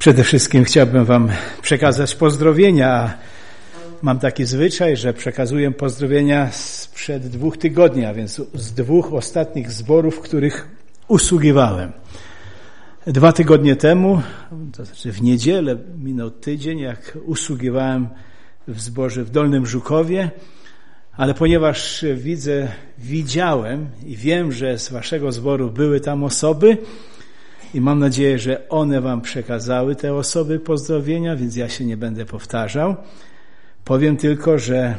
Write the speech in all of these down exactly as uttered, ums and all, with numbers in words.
Przede wszystkim chciałbym Wam przekazać pozdrowienia. Mam taki zwyczaj, że przekazuję pozdrowienia sprzed dwóch tygodni, a więc z dwóch ostatnich zborów, w których usługiwałem. Dwa tygodnie temu, to znaczy w niedzielę, minął tydzień, jak usługiwałem w zborze w Dolnym Żukowie, ale ponieważ widzę, widziałem i wiem, że z Waszego zboru były tam osoby, i mam nadzieję, że one Wam przekazały te osoby pozdrowienia, więc ja się nie będę powtarzał. Powiem tylko, że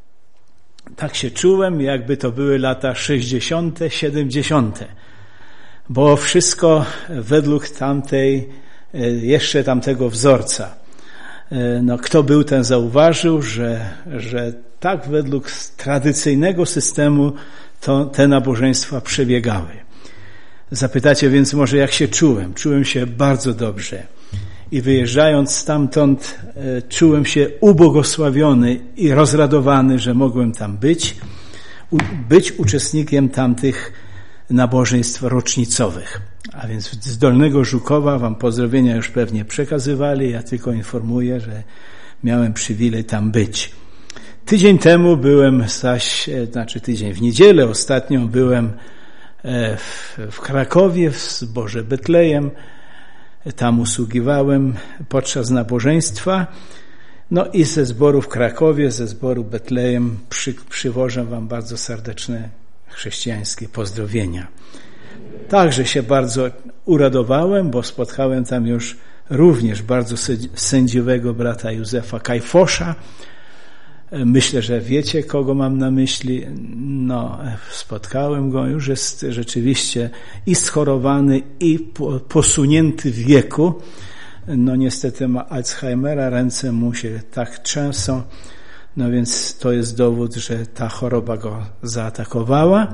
tak się czułem, jakby to były lata sześćdziesiąte, siedemdziesiąte. Bo wszystko według tamtej, jeszcze tamtego wzorca. No, kto był, ten zauważył, że, że tak według tradycyjnego systemu to te nabożeństwa przebiegały. Zapytacie więc może, jak się czułem. Czułem się bardzo dobrze. I wyjeżdżając stamtąd, e, czułem się ubłogosławiony i rozradowany, że mogłem tam być, u, być uczestnikiem tamtych nabożeństw rocznicowych. A więc z Dolnego Żukowa Wam pozdrowienia już pewnie przekazywali. Ja tylko informuję, że miałem przywilej tam być. Tydzień temu byłem zaś, e, znaczy tydzień w niedzielę ostatnią byłem W, w Krakowie, w zborze Betlejem. Tam usługiwałem podczas nabożeństwa. No i ze zboru w Krakowie, ze zboru Betlejem przy, przywożę Wam bardzo serdeczne chrześcijańskie pozdrowienia. Także się bardzo uradowałem, bo spotkałem tam już również bardzo sędziwego brata Józefa Kajfosza. Myślę, że wiecie, kogo mam na myśli. No, spotkałem go, już jest rzeczywiście i schorowany, i posunięty w wieku. No niestety ma Alzheimera, ręce mu się tak trzęsą. No więc to jest dowód, że ta choroba go zaatakowała.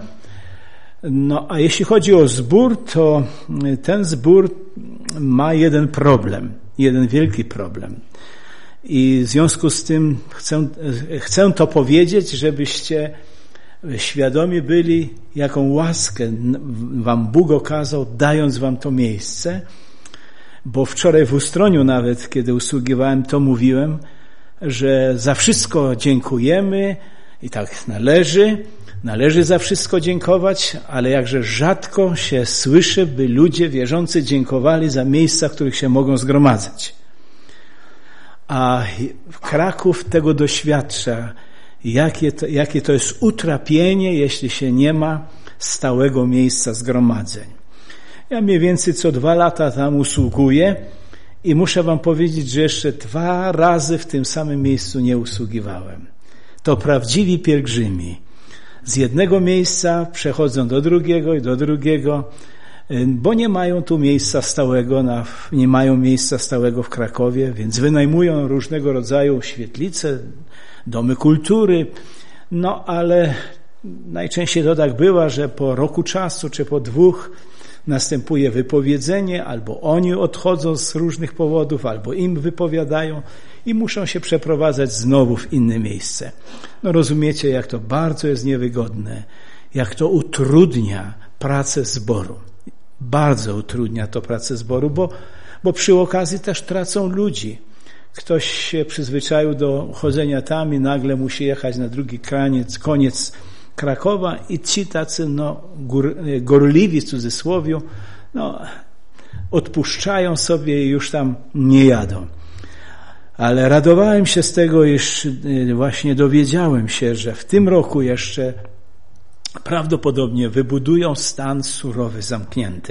No a jeśli chodzi o zbór, to ten zbór ma jeden problem, jeden wielki problem. I w związku z tym chcę, chcę to powiedzieć, żebyście świadomi byli, jaką łaskę Wam Bóg okazał, dając Wam to miejsce. Bo wczoraj w Ustroniu nawet, kiedy usługiwałem, to mówiłem, że za wszystko dziękujemy i tak należy, należy za wszystko dziękować, ale jakże rzadko się słyszy, by ludzie wierzący dziękowali za miejsca, w których się mogą zgromadzać. A Kraków tego doświadcza, jakie to, jakie to jest utrapienie, jeśli się nie ma stałego miejsca zgromadzeń. Ja mniej więcej co dwa lata tam usługuję i muszę Wam powiedzieć, że jeszcze dwa razy w tym samym miejscu nie usługiwałem. To prawdziwi pielgrzymi. Z jednego miejsca przechodzą do drugiego i do drugiego, bo nie mają tu miejsca stałego, na, nie mają miejsca stałego w Krakowie, więc wynajmują różnego rodzaju świetlice, domy kultury, no ale najczęściej to tak bywa, że po roku czasu czy po dwóch następuje wypowiedzenie, albo oni odchodzą z różnych powodów, albo im wypowiadają i muszą się przeprowadzać znowu w inne miejsce. No rozumiecie, jak to bardzo jest niewygodne, jak to utrudnia pracę zboru. Bardzo utrudnia to pracę zboru, bo, bo przy okazji też tracą ludzi. Ktoś się przyzwyczaił do chodzenia tam i nagle musi jechać na drugi koniec, koniec Krakowa i ci tacy no, gór, gorliwi w cudzysłowiu no, odpuszczają sobie i już tam nie jadą. Ale radowałem się z tego, iż właśnie dowiedziałem się, że w tym roku jeszcze prawdopodobnie wybudują stan surowy, zamknięty.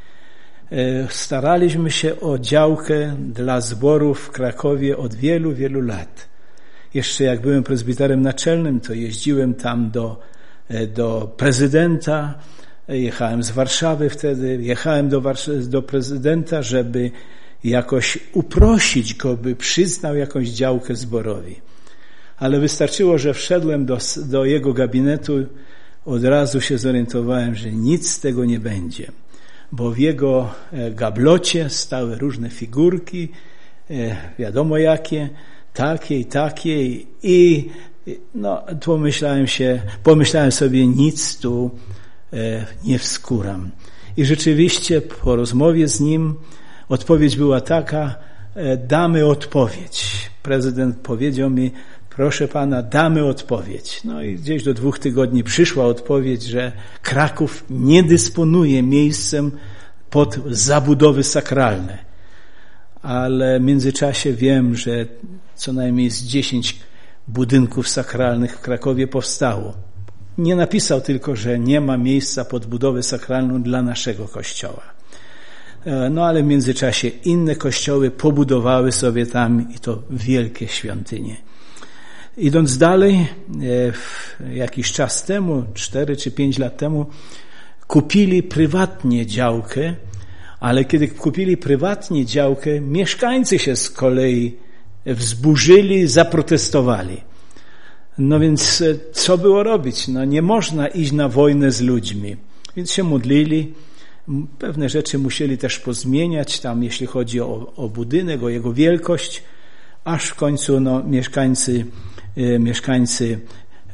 Staraliśmy się o działkę dla zborów w Krakowie od wielu, wielu lat. Jeszcze jak byłem prezbiterem naczelnym, to jeździłem tam do, do prezydenta, jechałem z Warszawy wtedy, jechałem do, Wars- do prezydenta, żeby jakoś uprosić go, by przyznał jakąś działkę zborowi. Ale wystarczyło, że wszedłem do, do jego gabinetu, od razu się zorientowałem, że nic z tego nie będzie, bo w jego gablocie stały różne figurki, wiadomo jakie, takie i takie i no, pomyślałem się, pomyślałem sobie, nic tu nie wskuram. I rzeczywiście po rozmowie z nim Odpowiedź była taka, damy odpowiedź. Prezydent powiedział mi, proszę pana, damy odpowiedź. No i gdzieś do dwóch tygodni przyszła odpowiedź, że Kraków nie dysponuje miejscem pod zabudowy sakralne. Ale w międzyczasie wiem, że co najmniej z dziesięć budynków sakralnych w Krakowie powstało. Nie napisał tylko, że nie ma miejsca pod budowę sakralną dla naszego kościoła. No ale w międzyczasie inne kościoły pobudowały sobie tam i to wielkie świątynie. Idąc dalej, jakiś czas temu, cztery czy pięć lat temu, kupili prywatnie działkę, ale kiedy kupili prywatnie działkę, mieszkańcy się z kolei wzburzyli, zaprotestowali. No więc co było robić? No nie można iść na wojnę z ludźmi. Więc się modlili. Pewne rzeczy musieli też pozmieniać tam, jeśli chodzi o, o budynek, o jego wielkość, aż w końcu no, mieszkańcy, e, mieszkańcy e,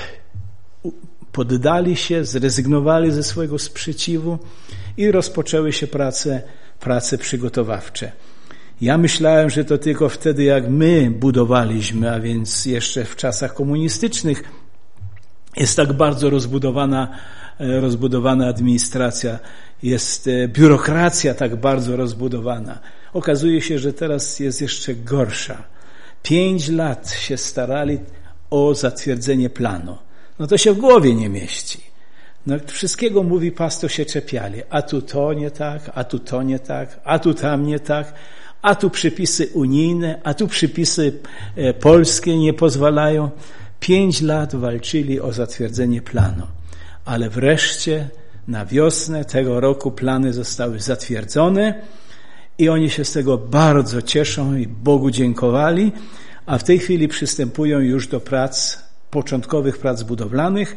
poddali się, zrezygnowali ze swojego sprzeciwu i rozpoczęły się prace, prace przygotowawcze. Ja myślałem, że to tylko wtedy, jak my budowaliśmy, a więc jeszcze w czasach komunistycznych, jest tak bardzo rozbudowana, rozbudowana administracja, jest biurokracja tak bardzo rozbudowana. Okazuje się, że teraz jest jeszcze gorsza. Pięć lat się starali o zatwierdzenie planu. No to się w głowie nie mieści. No, wszystkiego, mówi pastor, się czepiali. A tu to nie tak, a tu to nie tak, a tu tam nie tak, a tu przepisy unijne, a tu przepisy polskie nie pozwalają. Pięć lat walczyli o zatwierdzenie planu. Ale wreszcie na wiosnę tego roku plany zostały zatwierdzone i oni się z tego bardzo cieszą i Bogu dziękowali, a w tej chwili przystępują już do prac, początkowych prac budowlanych.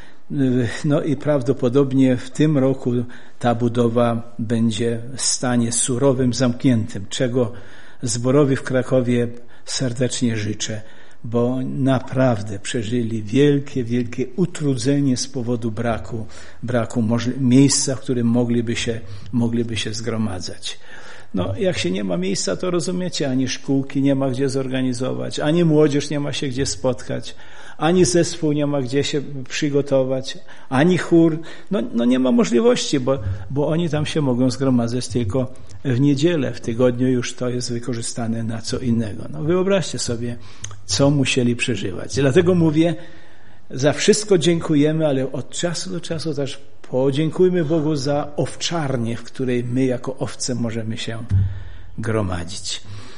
No i prawdopodobnie w tym roku ta budowa będzie w stanie surowym, zamkniętym, czego zborowi w Krakowie serdecznie życzę, bo naprawdę przeżyli wielkie, wielkie utrudzenie z powodu braku, braku możli- miejsca, w którym mogliby się, mogliby się zgromadzać. No, jak się nie ma miejsca, to rozumiecie, ani szkółki nie ma gdzie zorganizować, ani młodzież nie ma się gdzie spotkać, ani zespół nie ma gdzie się przygotować, ani chór. No, no nie ma możliwości, bo, bo oni tam się mogą zgromadzać tylko w niedzielę. W tygodniu już to jest wykorzystane na co innego. No wyobraźcie sobie, co musieli przeżywać. Dlatego mówię, za wszystko dziękujemy, ale od czasu do czasu też podziękujmy Bogu za owczarnię, w której my jako owce możemy się gromadzić.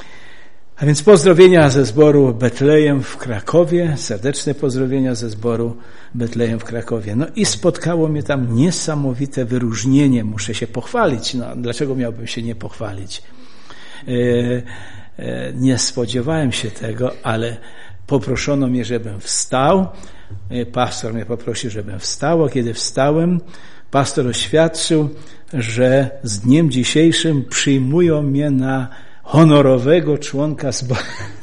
A więc pozdrowienia ze zboru Betlejem w Krakowie, serdeczne pozdrowienia ze zboru Betlejem w Krakowie. No i spotkało mnie tam niesamowite wyróżnienie, muszę się pochwalić. No, dlaczego miałbym się nie pochwalić? E, e, nie spodziewałem się tego, ale poproszono mnie, żebym wstał. Pastor mnie poprosił, żebym wstał, a kiedy wstałem, pastor oświadczył, że z dniem dzisiejszym przyjmują mnie na honorowego członka zboru,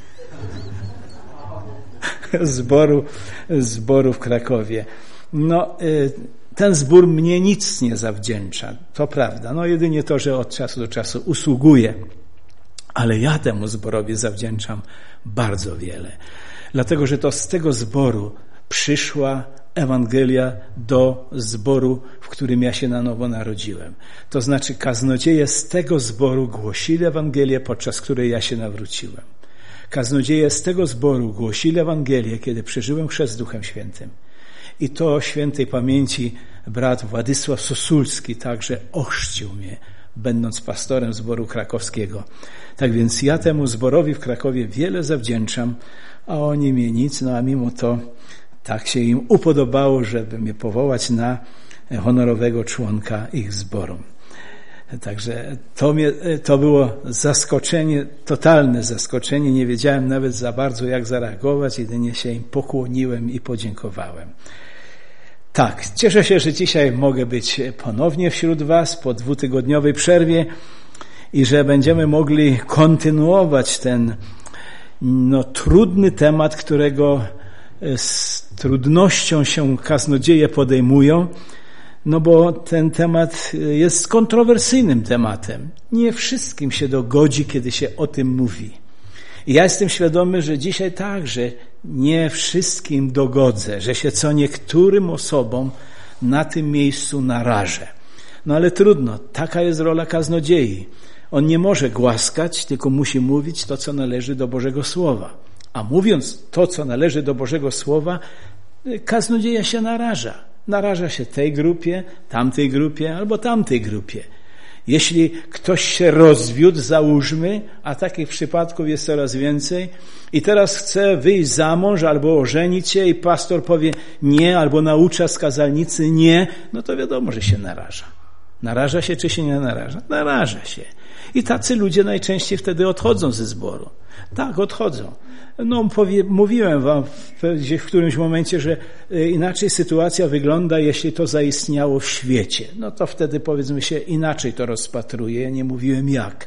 zboru, zboru w Krakowie. No, ten zbór mnie nic nie zawdzięcza, to prawda. No, jedynie to, że od czasu do czasu usługuję, ale ja temu zborowi zawdzięczam bardzo wiele. Dlatego, że to z tego zboru przyszła Ewangelia do zboru, w którym ja się na nowo narodziłem. To znaczy kaznodzieje z tego zboru głosili Ewangelię, podczas której ja się nawróciłem. Kaznodzieje z tego zboru głosili Ewangelię, kiedy przeżyłem chrzest Duchem Świętym. I to świętej pamięci brat Władysław Sosulski także ochrzcił mnie, będąc pastorem zboru krakowskiego. Tak więc ja temu zborowi w Krakowie wiele zawdzięczam, a oni mnie nic, no a mimo to tak się im upodobało, żeby mnie powołać na honorowego członka ich zboru. Także to, mnie, to było zaskoczenie, totalne zaskoczenie. Nie wiedziałem nawet za bardzo, jak zareagować. Jedynie się im pokłoniłem i podziękowałem. Tak, cieszę się, że dzisiaj mogę być ponownie wśród was po dwutygodniowej przerwie i że będziemy mogli kontynuować ten no, trudny temat, którego z trudnością się kaznodzieje podejmują. No bo ten temat jest kontrowersyjnym tematem. Nie wszystkim się dogodzi, kiedy się o tym mówi. I ja jestem świadomy, że dzisiaj także nie wszystkim dogodzę, że się co niektórym osobom na tym miejscu narażę. No ale trudno, taka jest rola kaznodziei. On nie może głaskać, tylko musi mówić to, co należy do Bożego Słowa. A mówiąc to, co należy do Bożego Słowa, kaznodzieja się naraża. Naraża się tej grupie, tamtej grupie albo tamtej grupie. Jeśli ktoś się rozwiódł, załóżmy, a takich przypadków jest coraz więcej, i teraz chce wyjść za mąż albo ożenić się i pastor powie nie, albo naucza z kazalnicy nie, no to wiadomo, że się naraża. Naraża się czy się nie naraża? Naraża się. I tacy ludzie najczęściej wtedy odchodzą ze zboru. Tak, odchodzą. No, powie, mówiłem wam w, w którymś momencie, że inaczej sytuacja wygląda, jeśli to zaistniało w świecie. No to wtedy, powiedzmy się, inaczej to rozpatruje. Ja nie mówiłem jak.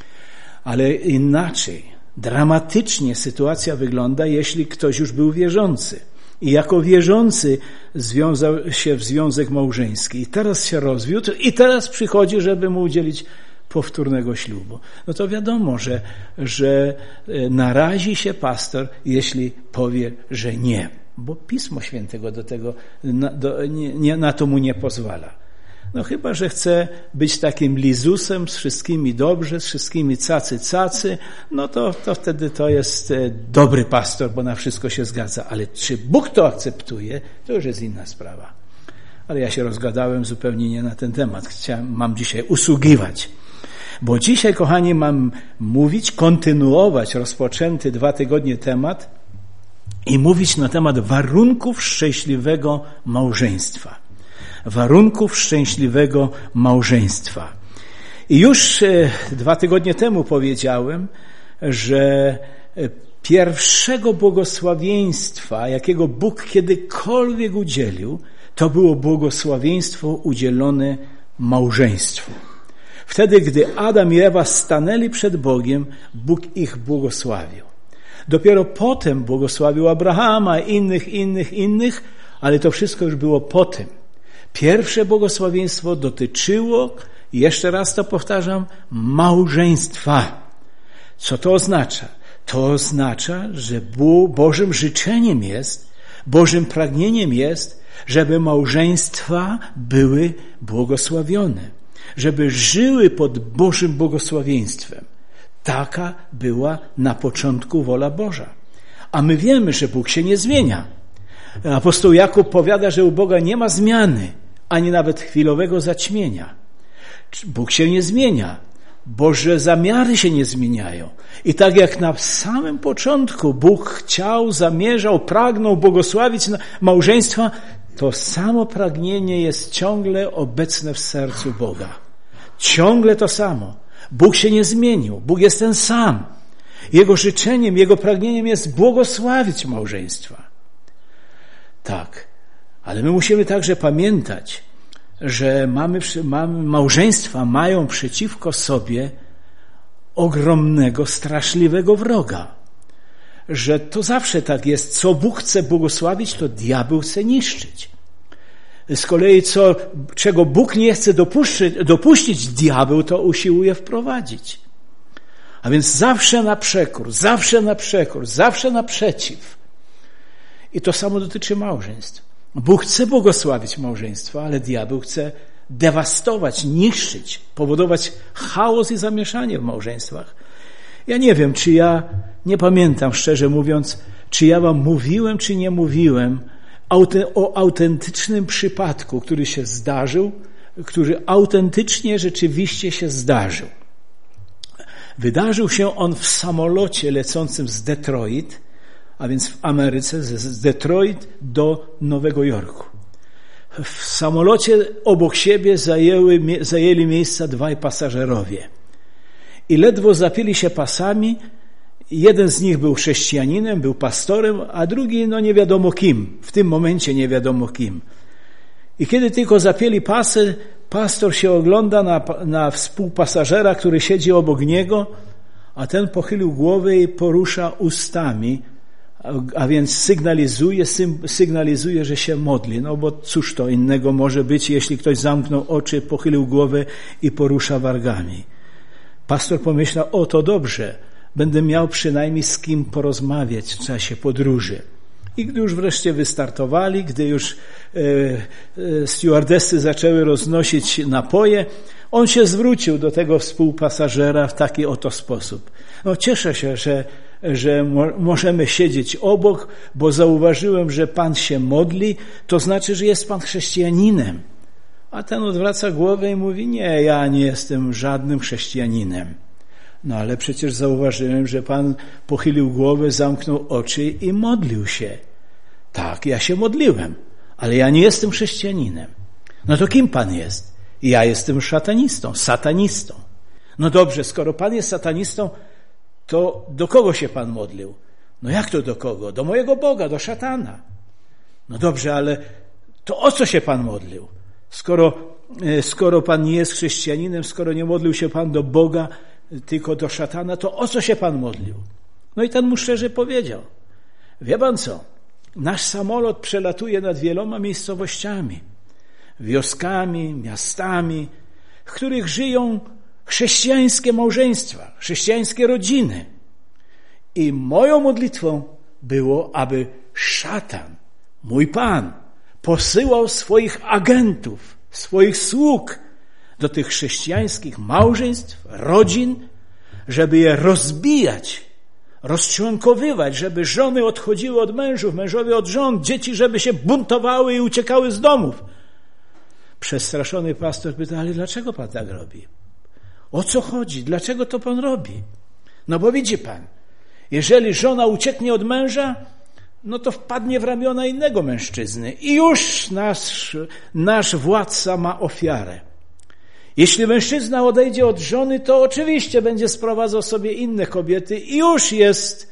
Ale inaczej, dramatycznie sytuacja wygląda, jeśli ktoś już był wierzący. I jako wierzący związał się w związek małżeński. I teraz się rozwiódł i teraz przychodzi, żeby mu udzielić powtórnego ślubu. No to wiadomo, że, że narazi się pastor, jeśli powie, że nie. Bo Pismo Świętego do tego, na, do, nie, nie, na to mu nie pozwala. No chyba, że chce być takim lizusem, z wszystkimi dobrze, z wszystkimi cacy, cacy, no to, to wtedy to jest dobry pastor, bo na wszystko się zgadza. Ale czy Bóg to akceptuje, to już jest inna sprawa. Ale ja się rozgadałem zupełnie nie na ten temat. Chciałem, mam dzisiaj usługiwać. Bo dzisiaj, kochani, mam mówić, kontynuować rozpoczęty dwa tygodnie temat i mówić na temat warunków szczęśliwego małżeństwa. Warunków szczęśliwego małżeństwa. I już e, dwa tygodnie temu powiedziałem, że pierwszego błogosławieństwa, jakiego Bóg kiedykolwiek udzielił, to było błogosławieństwo udzielone małżeństwu. Wtedy, gdy Adam i Ewa stanęli przed Bogiem, Bóg ich błogosławił. Dopiero potem błogosławił Abrahama, innych, innych, innych, ale to wszystko już było potem. Pierwsze błogosławieństwo dotyczyło, jeszcze raz to powtarzam, małżeństwa. Co to oznacza? To oznacza, że Bożym życzeniem jest, Bożym pragnieniem jest, żeby małżeństwa były błogosławione. Żeby żyły pod Bożym błogosławieństwem. Taka była na początku wola Boża. A my wiemy, że Bóg się nie zmienia. Apostoł Jakub powiada, że u Boga nie ma zmiany, ani nawet chwilowego zaćmienia. Bóg się nie zmienia. Boże zamiary się nie zmieniają. I tak jak na samym początku Bóg chciał, zamierzał, pragnął błogosławić małżeństwa, to samo pragnienie jest ciągle obecne w sercu Boga. Ciągle to samo. Bóg się nie zmienił. Bóg jest ten sam. Jego życzeniem, Jego pragnieniem jest błogosławić małżeństwa. Tak. Ale my musimy także pamiętać, że mamy, mamy, małżeństwa mają przeciwko sobie ogromnego, straszliwego wroga. Że to zawsze tak jest. Co Bóg chce błogosławić, to diabeł chce niszczyć. Z kolei co, czego Bóg nie chce dopuścić, dopuścić, diabeł to usiłuje wprowadzić. A więc zawsze na przekór, zawsze na przekór, zawsze naprzeciw. I to samo dotyczy małżeństw. Bóg chce błogosławić małżeństwo, ale diabeł chce dewastować, niszczyć, powodować chaos i zamieszanie w małżeństwach. Ja nie wiem, czy ja, nie pamiętam szczerze mówiąc, czy ja wam mówiłem, czy nie mówiłem o autentycznym przypadku, który się zdarzył, który autentycznie rzeczywiście się zdarzył. Wydarzył się on w samolocie lecącym z Detroit, a więc w Ameryce, z Detroit do Nowego Jorku. W samolocie obok siebie zajęły, zajęli miejsca dwaj pasażerowie. I ledwo zapięli się pasami. Jeden z nich był chrześcijaninem, był pastorem, a drugi no nie wiadomo kim. W tym momencie nie wiadomo kim. I kiedy tylko zapięli pasy, pastor się ogląda na, na współpasażera, który siedzi obok niego, a ten pochylił głowę i porusza ustami, a więc sygnalizuje, sygnalizuje, że się modli. No bo cóż to innego może być, jeśli ktoś zamknął oczy, pochylił głowę i porusza wargami. Pastor pomyślał, o to dobrze, będę miał przynajmniej z kim porozmawiać w czasie podróży. I gdy już wreszcie wystartowali, gdy już e, e, stewardessy zaczęły roznosić napoje, on się zwrócił do tego współpasażera w taki oto sposób. No cieszę się, że, że mo- możemy siedzieć obok, bo zauważyłem, że Pan się modli, to znaczy, że jest Pan chrześcijaninem. A ten odwraca głowę i mówi, nie, ja nie jestem żadnym chrześcijaninem. No ale przecież zauważyłem, że Pan pochylił głowę, zamknął oczy i modlił się. Tak, ja się modliłem, ale ja nie jestem chrześcijaninem. No to kim Pan jest? Ja jestem szatanistą, satanistą. No dobrze, skoro Pan jest satanistą, to do kogo się Pan modlił? No jak to do kogo? Do mojego Boga, do szatana. No dobrze, ale to o co się Pan modlił? Skoro, skoro Pan nie jest chrześcijaninem, skoro nie modlił się Pan do Boga, tylko do szatana, to o co się Pan modlił? No i ten mu szczerze powiedział. Wie Pan co? Nasz samolot przelatuje nad wieloma miejscowościami, wioskami, miastami, w których żyją chrześcijańskie małżeństwa, chrześcijańskie rodziny. I moją modlitwą było, aby szatan, mój Pan, posyłał swoich agentów, swoich sług do tych chrześcijańskich małżeństw, rodzin, żeby je rozbijać, rozczłonkowywać, żeby żony odchodziły od mężów, mężowie od żon, dzieci, żeby się buntowały i uciekały z domów. Przestraszony pastor pyta, ale dlaczego Pan tak robi? O co chodzi? Dlaczego to Pan robi? No bo widzi Pan, jeżeli żona ucieknie od męża, no to wpadnie w ramiona innego mężczyzny i już nasz, nasz władca ma ofiarę. Jeśli mężczyzna odejdzie od żony, to oczywiście będzie sprowadzał sobie inne kobiety i już jest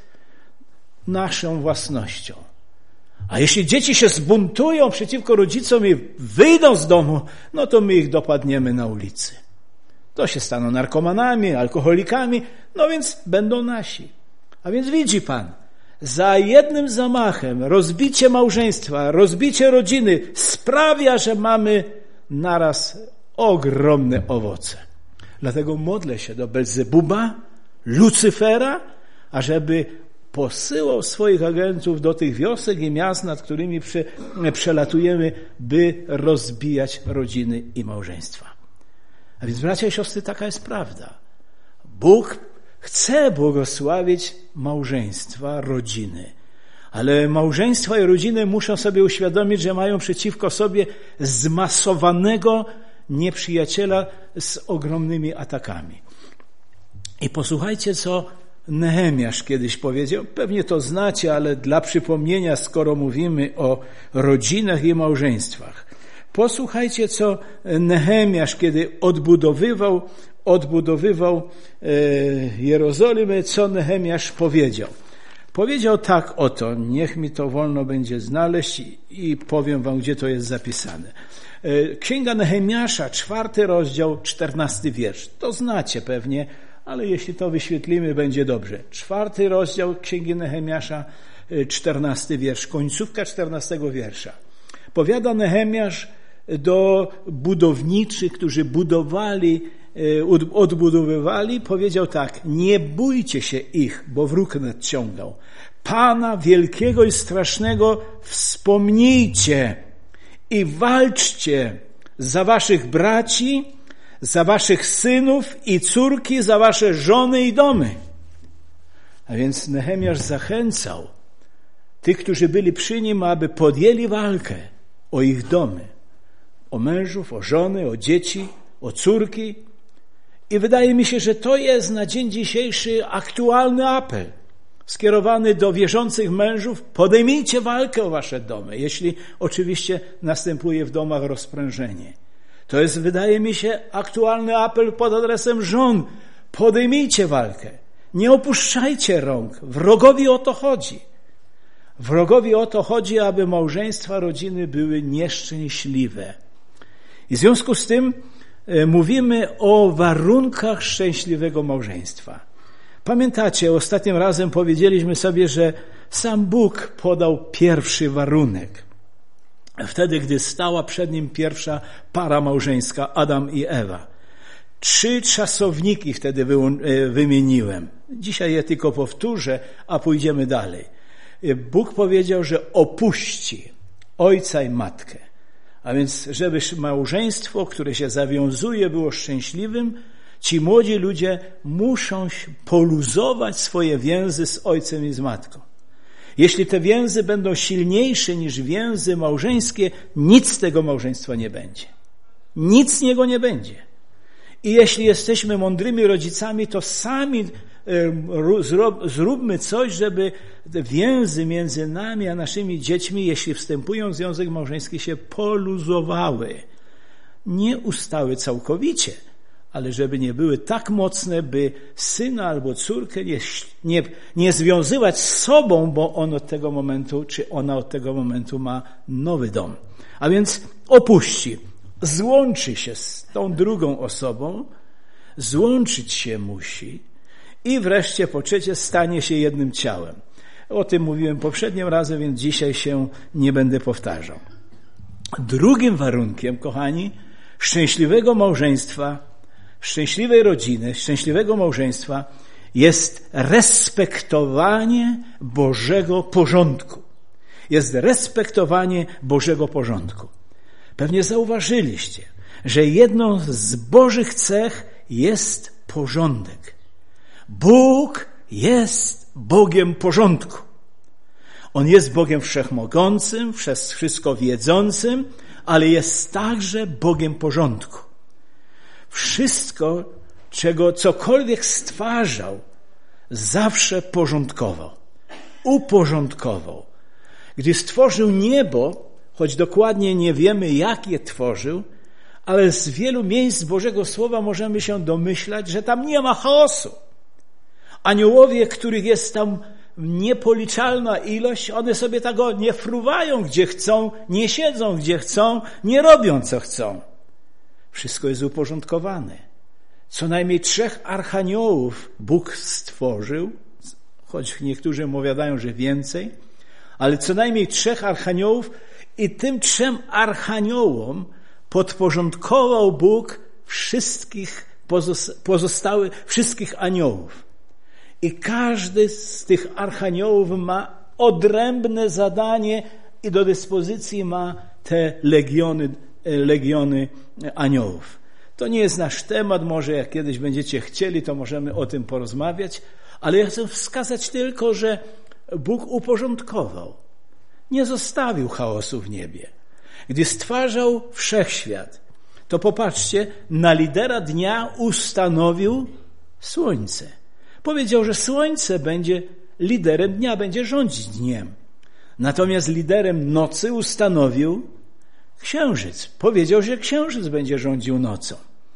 naszą własnością. A jeśli dzieci się zbuntują przeciwko rodzicom i wyjdą z domu, no to my ich dopadniemy na ulicy. To się staną narkomanami, alkoholikami, no więc będą nasi. A więc widzi Pan, za jednym zamachem rozbicie małżeństwa, rozbicie rodziny sprawia, że mamy naraz ogromne owoce. Dlatego modlę się do Belzebuba, Lucyfera, ażeby posyłał swoich agentów do tych wiosek i miast, nad którymi prze, przelatujemy, by rozbijać rodziny i małżeństwa. A więc, bracia i siostry, taka jest prawda. Bóg chce błogosławić małżeństwa, rodziny. Ale małżeństwa i rodziny muszą sobie uświadomić, że mają przeciwko sobie zmasowanego nieprzyjaciela z ogromnymi atakami. I posłuchajcie, co Nehemiasz kiedyś powiedział. Pewnie to znacie, ale dla przypomnienia, skoro mówimy o rodzinach i małżeństwach. Posłuchajcie, co Nehemiasz, kiedy odbudowywał, odbudowywał e, Jerozolimę, co Nehemiasz powiedział. Powiedział tak oto, niech mi to wolno będzie znaleźć i, i powiem wam, gdzie to jest zapisane. E, Księga Nehemiasza, czwarty rozdział, czternasty wiersz. To znacie pewnie, ale jeśli to wyświetlimy, będzie dobrze. Czwarty rozdział Księgi Nehemiasza, czternasty wiersz, końcówka czternastego wiersza. Powiada Nehemiasz do budowniczy, którzy budowali, odbudowywali, powiedział tak, nie bójcie się ich, bo wróg nadciągał. Pana wielkiego i strasznego wspomnijcie i walczcie za waszych braci, za waszych synów i córki, za wasze żony i domy. A więc Nehemiasz zachęcał tych, którzy byli przy nim, aby podjęli walkę o ich domy, o mężów, o żony, o dzieci, o córki. I wydaje mi się, że to jest na dzień dzisiejszy aktualny apel skierowany do wierzących mężów. Podejmijcie walkę o wasze domy, jeśli oczywiście następuje w domach rozprężenie. To jest, wydaje mi się, aktualny apel pod adresem żon. Podejmijcie walkę. Nie opuszczajcie rąk. Wrogowi o to chodzi. Wrogowi o to chodzi, aby małżeństwa, rodziny były nieszczęśliwe. I w związku z tym e, mówimy o warunkach szczęśliwego małżeństwa. Pamiętacie, ostatnim razem powiedzieliśmy sobie, że sam Bóg podał pierwszy warunek. Wtedy, gdy stała przed nim pierwsza para małżeńska, Adam i Ewa. Trzy czasowniki wtedy wymieniłem. Dzisiaj je tylko powtórzę, a pójdziemy dalej. Bóg powiedział, że opuści ojca i matkę. A więc, żeby małżeństwo, które się zawiązuje, było szczęśliwym, ci młodzi ludzie muszą poluzować swoje więzy z ojcem i z matką. Jeśli te więzy będą silniejsze niż więzy małżeńskie, nic z tego małżeństwa nie będzie. Nic z niego nie będzie. I jeśli jesteśmy mądrymi rodzicami, to sami zróbmy coś, żeby te więzy między nami a naszymi dziećmi, jeśli wstępują w związek małżeński, się poluzowały. Nie ustały całkowicie, ale żeby nie były tak mocne, by syna albo córkę nie, nie, nie związywać z sobą, bo on od tego momentu, czy ona od tego momentu ma nowy dom. A więc opuści, złączy się z tą drugą osobą, złączyć się musi i wreszcie po trzecie stanie się jednym ciałem. O tym mówiłem poprzednim razem, więc dzisiaj się nie będę powtarzał. Drugim warunkiem, kochani, szczęśliwego małżeństwa, szczęśliwej rodziny, szczęśliwego małżeństwa jest respektowanie Bożego porządku. Jest respektowanie Bożego porządku. Pewnie zauważyliście, że jedną z Bożych cech jest porządek. Bóg jest Bogiem porządku. On jest Bogiem wszechmogącym, wszystko wiedzącym, ale jest także Bogiem porządku. Wszystko, czego cokolwiek stwarzał, zawsze porządkował, uporządkował. Gdy stworzył niebo, choć dokładnie nie wiemy, jak je tworzył, ale z wielu miejsc Bożego Słowa możemy się domyślać, że tam nie ma chaosu. Aniołowie, których jest tam niepoliczalna ilość, one sobie tego nie fruwają gdzie chcą, nie siedzą gdzie chcą, nie robią co chcą. Wszystko jest uporządkowane. Co najmniej trzech archaniołów Bóg stworzył, choć niektórzy powiadają, że więcej, ale co najmniej trzech archaniołów i tym trzem archaniołom podporządkował Bóg wszystkich pozostałych, wszystkich aniołów. I każdy z tych archaniołów ma odrębne zadanie i do dyspozycji ma te legiony, legiony aniołów. To nie jest nasz temat, może jak kiedyś będziecie chcieli, to możemy o tym porozmawiać, ale ja chcę wskazać tylko, że Bóg uporządkował. Nie zostawił chaosu w niebie. Gdy stwarzał wszechświat, to popatrzcie, na lidera dnia ustanowił słońce. Powiedział, że słońce będzie liderem dnia, będzie rządzić dniem. Natomiast liderem nocy ustanowił księżyc. Powiedział, że księżyc będzie rządził nocą.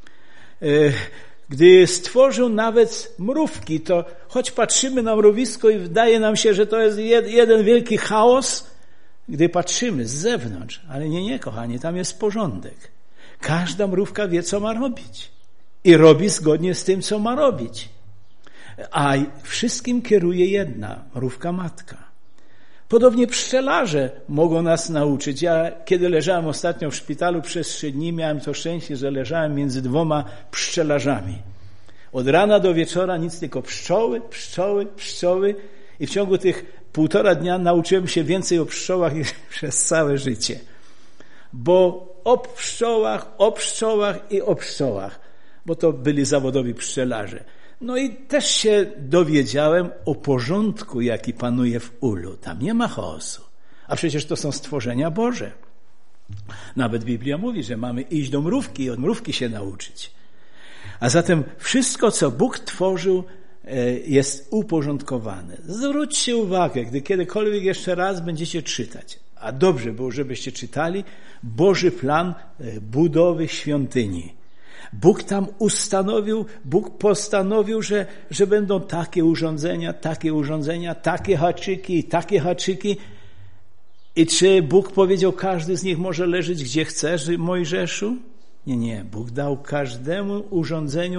Gdy stworzył nawet mrówki, to choć patrzymy na mrowisko i wydaje nam się, że to jest jeden wielki chaos, gdy patrzymy z zewnątrz, ale nie, nie, kochani, tam jest porządek. Każda mrówka wie, co ma robić i robi zgodnie z tym, co ma robić. A wszystkim kieruje jedna, mrówka matka. Podobnie pszczelarze mogą nas nauczyć. Ja, kiedy leżałem ostatnio w szpitalu przez trzy dni, miałem to szczęście, że leżałem między dwoma pszczelarzami. Od rana do wieczora nic, tylko pszczoły, pszczoły, pszczoły i w ciągu tych półtora dnia nauczyłem się więcej o pszczołach niż przez całe życie. Bo o pszczołach, o pszczołach i o pszczołach, bo to byli zawodowi pszczelarze. No i też się dowiedziałem o porządku, jaki panuje w ulu. Tam nie ma chaosu. A przecież to są stworzenia Boże. Nawet Biblia mówi, że mamy iść do mrówki i od mrówki się nauczyć. A zatem wszystko, co Bóg tworzył, jest uporządkowane. Zwróćcie uwagę, gdy kiedykolwiek jeszcze raz będziecie czytać, a dobrze było, żebyście czytali, Boży plan budowy świątyni. Bóg tam ustanowił, Bóg postanowił, że, że będą takie urządzenia, takie urządzenia, takie haczyki, takie haczyki. I czy Bóg powiedział, każdy z nich może leżeć gdzie chce, Mojżeszu? Nie, nie. Bóg dał każdemu urządzeniu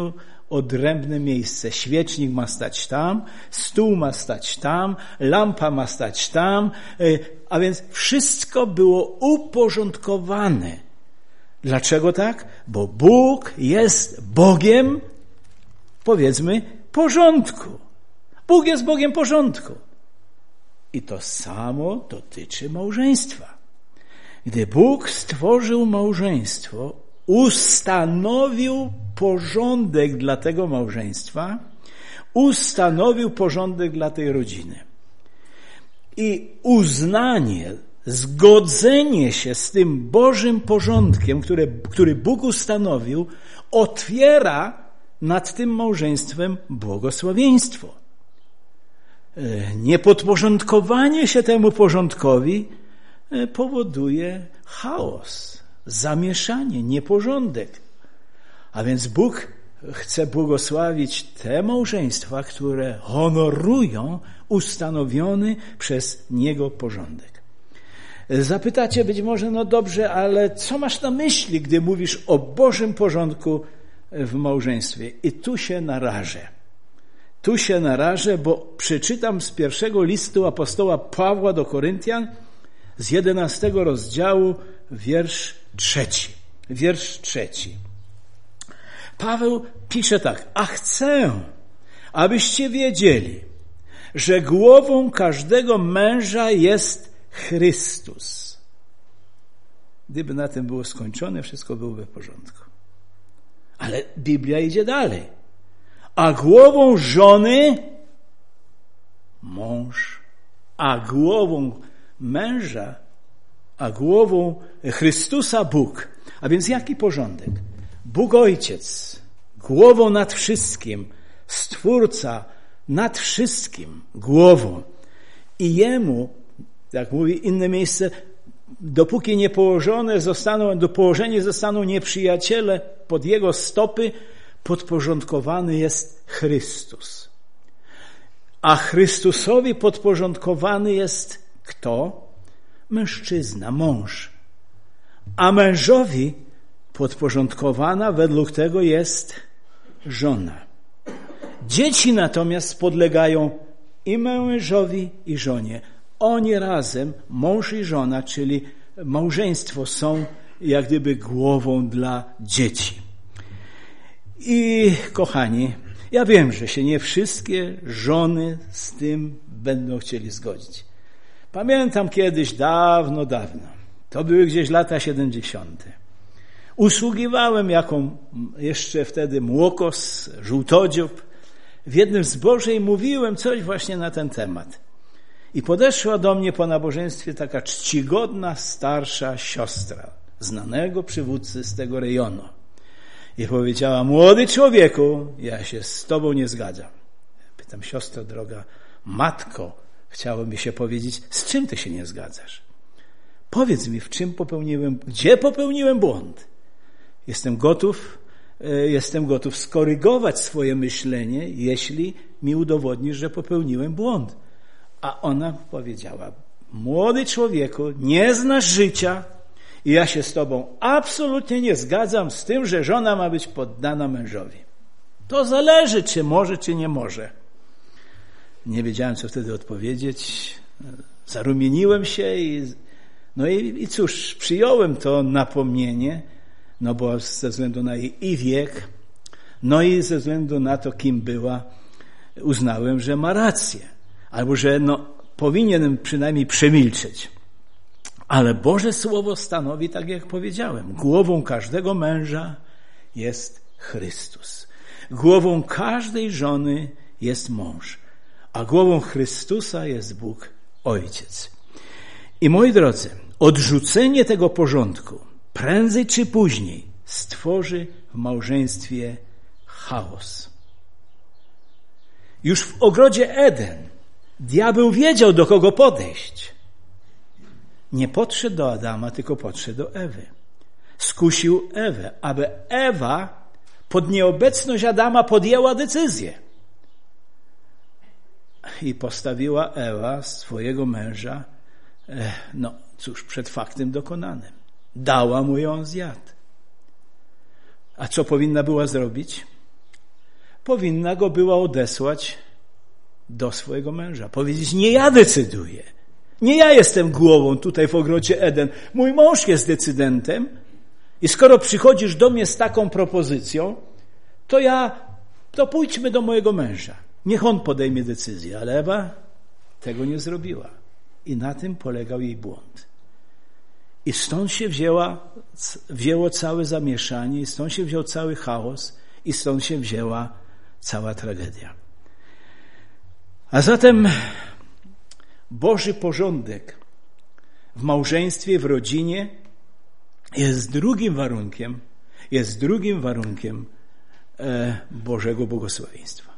odrębne miejsce. Świecznik ma stać tam, stół ma stać tam, lampa ma stać tam, a więc wszystko było uporządkowane. Dlaczego tak? Bo Bóg jest Bogiem, powiedzmy, porządku. Bóg jest Bogiem porządku. I to samo dotyczy małżeństwa. Gdy Bóg stworzył małżeństwo, ustanowił porządek dla tego małżeństwa, ustanowił porządek dla tej rodziny. I uznanie, zgodzenie się z tym Bożym porządkiem, który, który Bóg ustanowił, otwiera nad tym małżeństwem błogosławieństwo. Niepodporządkowanie się temu porządkowi powoduje chaos, zamieszanie, nieporządek. A więc Bóg chce błogosławić te małżeństwa, które honorują ustanowiony przez Niego porządek. Zapytacie być może, no dobrze, ale co masz na myśli, gdy mówisz o Bożym porządku w małżeństwie? I tu się narażę. Tu się narażę, bo przeczytam z pierwszego listu apostoła Pawła do Koryntian z jedenastego rozdziału, wiersz trzeci. Wiersz trzeci. Paweł pisze tak: a chcę, abyście wiedzieli, że głową każdego męża jest Chrystus. Gdyby na tym było skończone, wszystko byłoby w porządku. Ale Biblia idzie dalej. A głową żony mąż, a głową męża, a głową Chrystusa Bóg. A więc jaki porządek? Bóg Ojciec, głową nad wszystkim, Stwórca nad wszystkim, głową. I Jemu, jak mówi inne miejsce, dopóki nie położone zostaną, do położeni zostaną nieprzyjaciele pod Jego stopy, podporządkowany jest Chrystus. A Chrystusowi podporządkowany jest kto? Mężczyzna, mąż. A mężowi podporządkowana według tego jest żona. Dzieci natomiast podlegają i mężowi, i żonie. Oni razem, mąż i żona, czyli małżeństwo, są jak gdyby głową dla dzieci. I kochani, ja wiem, że się nie wszystkie żony z tym będą chcieli zgodzić. Pamiętam kiedyś, dawno, dawno, to były gdzieś lata siedemdziesiąte. Usługiwałem jako jeszcze wtedy młokos, żółtodziób w jednym zborze i mówiłem coś właśnie na ten temat. I podeszła do mnie po nabożeństwie taka czcigodna, starsza siostra znanego przywódcy z tego rejonu. I powiedziała: młody człowieku, ja się z tobą nie zgadzam. Pytam: siostro droga, matko, chciało mi się powiedzieć, z czym ty się nie zgadzasz? Powiedz mi, w czym popełniłem, gdzie popełniłem błąd? Jestem gotów, jestem gotów skorygować swoje myślenie, jeśli mi udowodnisz, że popełniłem błąd. A ona powiedziała: młody człowieku, nie znasz życia i ja się z tobą absolutnie nie zgadzam z tym, że żona ma być poddana mężowi. To zależy, czy może, czy nie może. Nie wiedziałem, co wtedy odpowiedzieć. Zarumieniłem się i, no i, i cóż, przyjąłem to napomnienie, no bo ze względu na jej i wiek, no i ze względu na to, kim była, uznałem, że ma rację. Albo że no, powinienem przynajmniej przemilczeć. Ale Boże Słowo stanowi, tak jak powiedziałem, głową każdego męża jest Chrystus. Głową każdej żony jest mąż. A głową Chrystusa jest Bóg Ojciec. I moi drodzy, odrzucenie tego porządku prędzej czy później stworzy w małżeństwie chaos. Już w ogrodzie Eden diabeł wiedział, do kogo podejść. Nie podszedł do Adama, tylko podszedł do Ewy. Skusił Ewę, aby Ewa pod nieobecność Adama podjęła decyzję. I postawiła Ewa swojego męża, no cóż, przed faktem dokonanym. Dała mu ją zjadł. A co powinna była zrobić? powinna go była odesłać do swojego męża. Powiedzieć, nie ja decyduję. Nie ja jestem głową tutaj w ogrodzie Eden. Mój mąż jest decydentem i skoro przychodzisz do mnie z taką propozycją, to ja, to pójdźmy do mojego męża. Niech on podejmie decyzję. Ale Ewa tego nie zrobiła. I na tym polegał jej błąd. I stąd się wzięła, wzięło całe zamieszanie, i stąd się wziął cały chaos, i stąd się wzięła cała tragedia. A zatem Boży porządek w małżeństwie, w rodzinie jest drugim warunkiem, jest drugim warunkiem e, Bożego błogosławieństwa.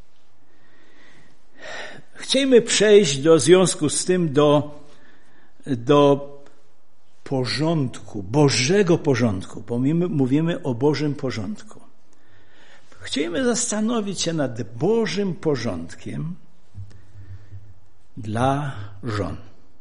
Chcielibyśmy przejść do w związku z tym do, do porządku, Bożego porządku, bo my mówimy o Bożym porządku. Chcielibyśmy zastanowić się nad Bożym porządkiem dla żon.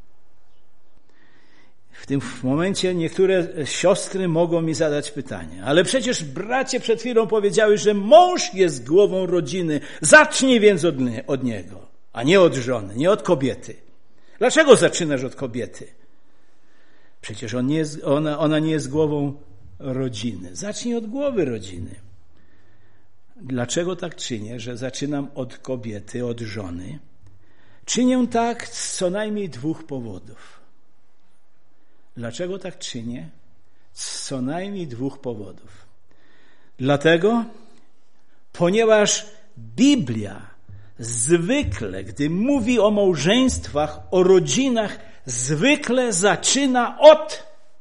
W tym momencie niektóre siostry mogą mi zadać pytanie, ale przecież bracie przed chwilą powiedziały, że mąż jest głową rodziny. Zacznij więc od, nie, od niego, a nie od żony, nie od kobiety. Dlaczego zaczynasz od kobiety? Przecież on nie jest, ona, ona nie jest głową rodziny. Zacznij od głowy rodziny. Dlaczego tak czynię, że zaczynam od kobiety, od żony? Czynię tak z co najmniej dwóch powodów. Dlaczego tak czynię? Z co najmniej dwóch powodów. Dlatego, ponieważ Biblia zwykle, gdy mówi o małżeństwach, o rodzinach, zwykle zaczyna od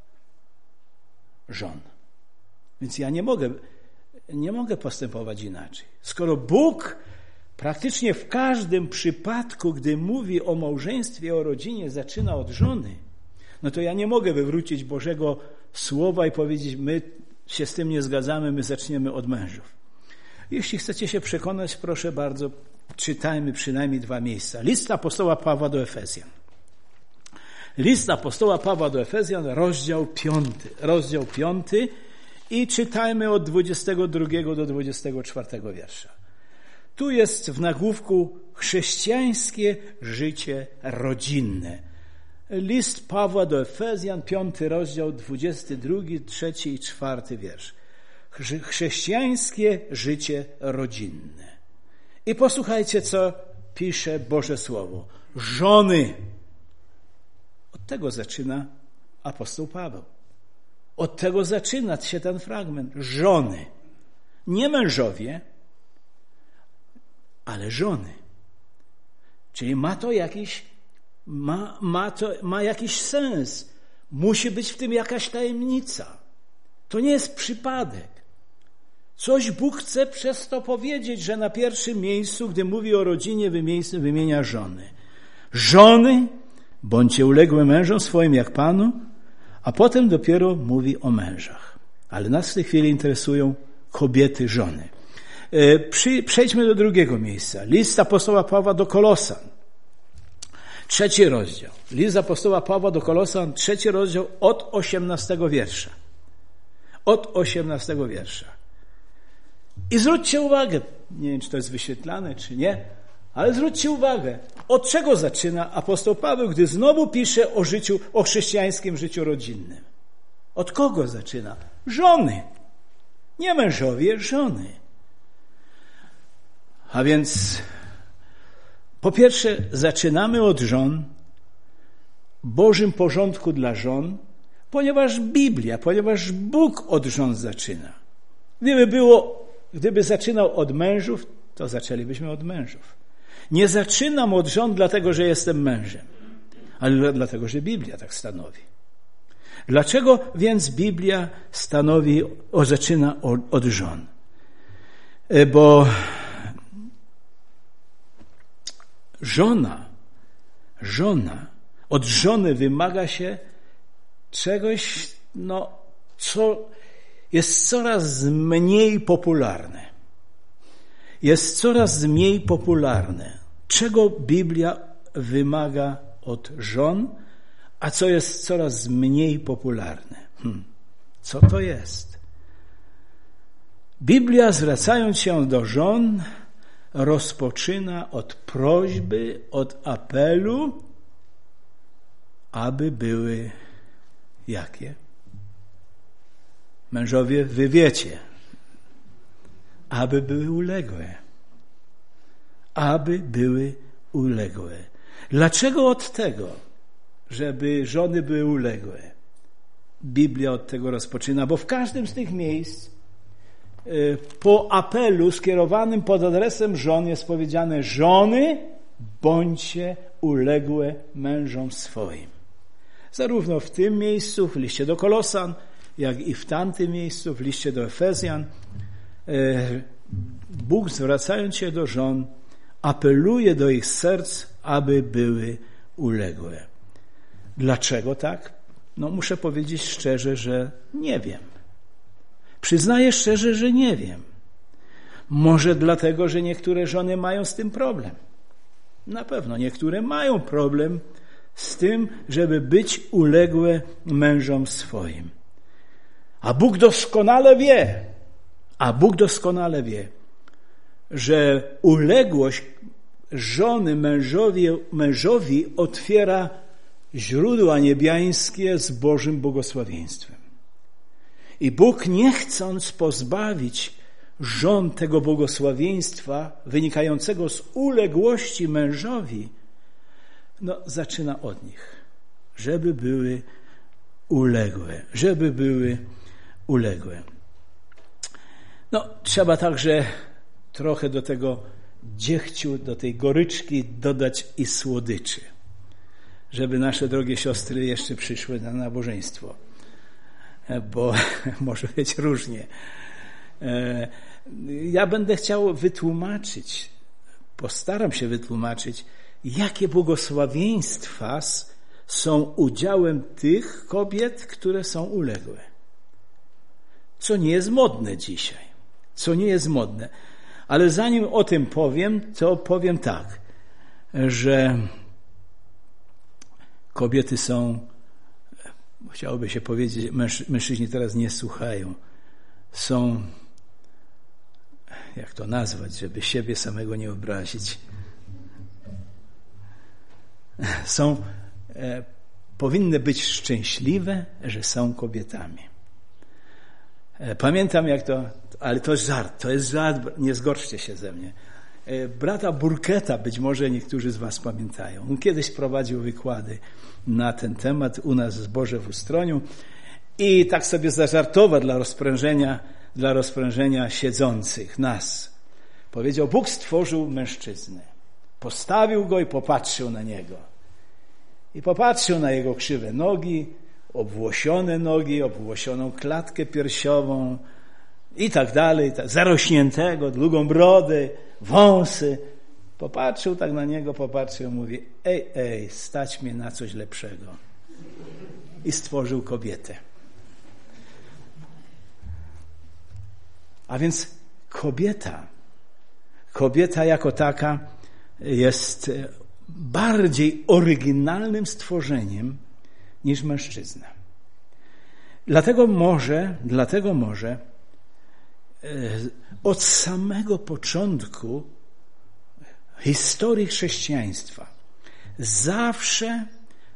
żon. Więc ja nie mogę, nie mogę postępować inaczej. Skoro Bóg praktycznie w każdym przypadku, gdy mówi o małżeństwie, o rodzinie, zaczyna od żony, no to ja nie mogę wywrócić Bożego Słowa i powiedzieć, my się z tym nie zgadzamy, my zaczniemy od mężów. Jeśli chcecie się przekonać, proszę bardzo, czytajmy przynajmniej dwa miejsca. List apostoła Pawła do Efezjan. List apostoła Pawła do Efezjan, rozdział piąty. Rozdział piąty i czytajmy od dwudziestego drugiego do dwudziestego czwartego wiersza. Tu jest w nagłówku chrześcijańskie życie rodzinne. List Pawła do Efezjan, piąty rozdział, dwudziesty drugi, trzeci i czwarty wiersz. Chrześcijańskie życie rodzinne. I posłuchajcie, co pisze Boże Słowo. Żony. Od tego zaczyna apostoł Paweł. Od tego zaczyna się ten fragment. Żony. Nie mężowie, ale żony. Czyli ma to jakiś, ma, ma to, ma jakiś sens. Musi być w tym jakaś tajemnica. To nie jest przypadek. Coś Bóg chce przez to powiedzieć, że na pierwszym miejscu, gdy mówi o rodzinie, wymienia żony. Żony, bądźcie uległe mężom swoim jak Panu, a potem dopiero mówi o mężach. Ale nas w tej chwili interesują kobiety, żony. Przy, przejdźmy do drugiego miejsca. List apostoła Pawła do Kolosan. Trzeci rozdział. List apostoła Pawła do Kolosan, trzeci rozdział od osiemnastego wiersza. Od osiemnastego wiersza. I zwróćcie uwagę, nie wiem, czy to jest wyświetlane, czy nie, ale zwróćcie uwagę, od czego zaczyna apostoł Paweł, gdy znowu pisze o życiu, o chrześcijańskim życiu rodzinnym. Od kogo zaczyna? Żony. Nie mężowie, żony. A więc po pierwsze zaczynamy od żon, Bożym porządku dla żon, ponieważ Biblia, ponieważ Bóg od żon zaczyna. Gdyby było, gdyby zaczynał od mężów, to zaczęlibyśmy od mężów. Nie zaczynam od żon dlatego, że jestem mężem, ale dlatego, że Biblia tak stanowi. Dlaczego więc Biblia stanowi, o, zaczyna od, od żon? Bo żona, żona, od żony wymaga się czegoś, no, co jest coraz mniej popularne. Jest coraz mniej popularne. Czego Biblia wymaga od żon, a co jest coraz mniej popularne? Hmm. Co to jest? Biblia, zwracając się do żon, rozpoczyna od prośby, od apelu, aby były jakie? Mężowie, wy wiecie, aby były uległe. Aby były uległe. Dlaczego od tego, żeby żony były uległe? Biblia od tego rozpoczyna, bo w każdym z tych miejsc po apelu skierowanym pod adresem żon jest powiedziane: żony, bądźcie uległe mężom swoim. Zarówno w tym miejscu, w liście do Kolosan, jak i w tamtym miejscu, w liście do Efezjan, Bóg, zwracając się do żon, apeluje do ich serc, aby były uległe. Dlaczego tak? No muszę powiedzieć szczerze, że nie wiem. Przyznaję szczerze, że nie wiem. Może dlatego, że niektóre żony mają z tym problem. Na pewno niektóre mają problem z tym, żeby być uległe mężom swoim. A Bóg doskonale wie, a Bóg doskonale wie, że uległość żony mężowi, mężowi otwiera źródła niebiańskie z Bożym błogosławieństwem. I Bóg, nie chcąc pozbawić żon tego błogosławieństwa wynikającego z uległości mężowi, no, zaczyna od nich, żeby były uległe, żeby były uległe. No, trzeba także trochę do tego dziegciu, do tej goryczki dodać i słodyczy, żeby nasze drogie siostry jeszcze przyszły na nabożeństwo, bo może być różnie. Ja będę chciał wytłumaczyć, postaram się wytłumaczyć, jakie błogosławieństwa są udziałem tych kobiet, które są uległe. Co nie jest modne dzisiaj. Co nie jest modne. Ale zanim o tym powiem, to powiem tak, że kobiety są, chciałoby się powiedzieć, męż, mężczyźni teraz nie słuchają, są, jak to nazwać, żeby siebie samego nie obrazić, są, e, powinny być szczęśliwe, że są kobietami. E, pamiętam jak to, ale to jest żart, to jest żart, nie zgorszcie się ze mnie. E, brata Burketa, być może niektórzy z was pamiętają. On kiedyś prowadził wykłady na ten temat u nas w zborze w Ustroniu i tak sobie zażartował dla rozprężenia, dla rozprężenia siedzących, nas. Powiedział: Bóg stworzył mężczyznę. Postawił go i popatrzył na niego. I popatrzył na jego krzywe nogi, obwłosione nogi, obwłosioną klatkę piersiową i tak dalej, zarośniętego, długą brodę, wąsy. Popatrzył tak na niego, popatrzył, mówi: ej, ej, stać mnie na coś lepszego. I stworzył kobietę. A więc kobieta, kobieta jako taka jest bardziej oryginalnym stworzeniem niż mężczyzna. Dlatego może, dlatego może od samego początku historii chrześcijaństwa zawsze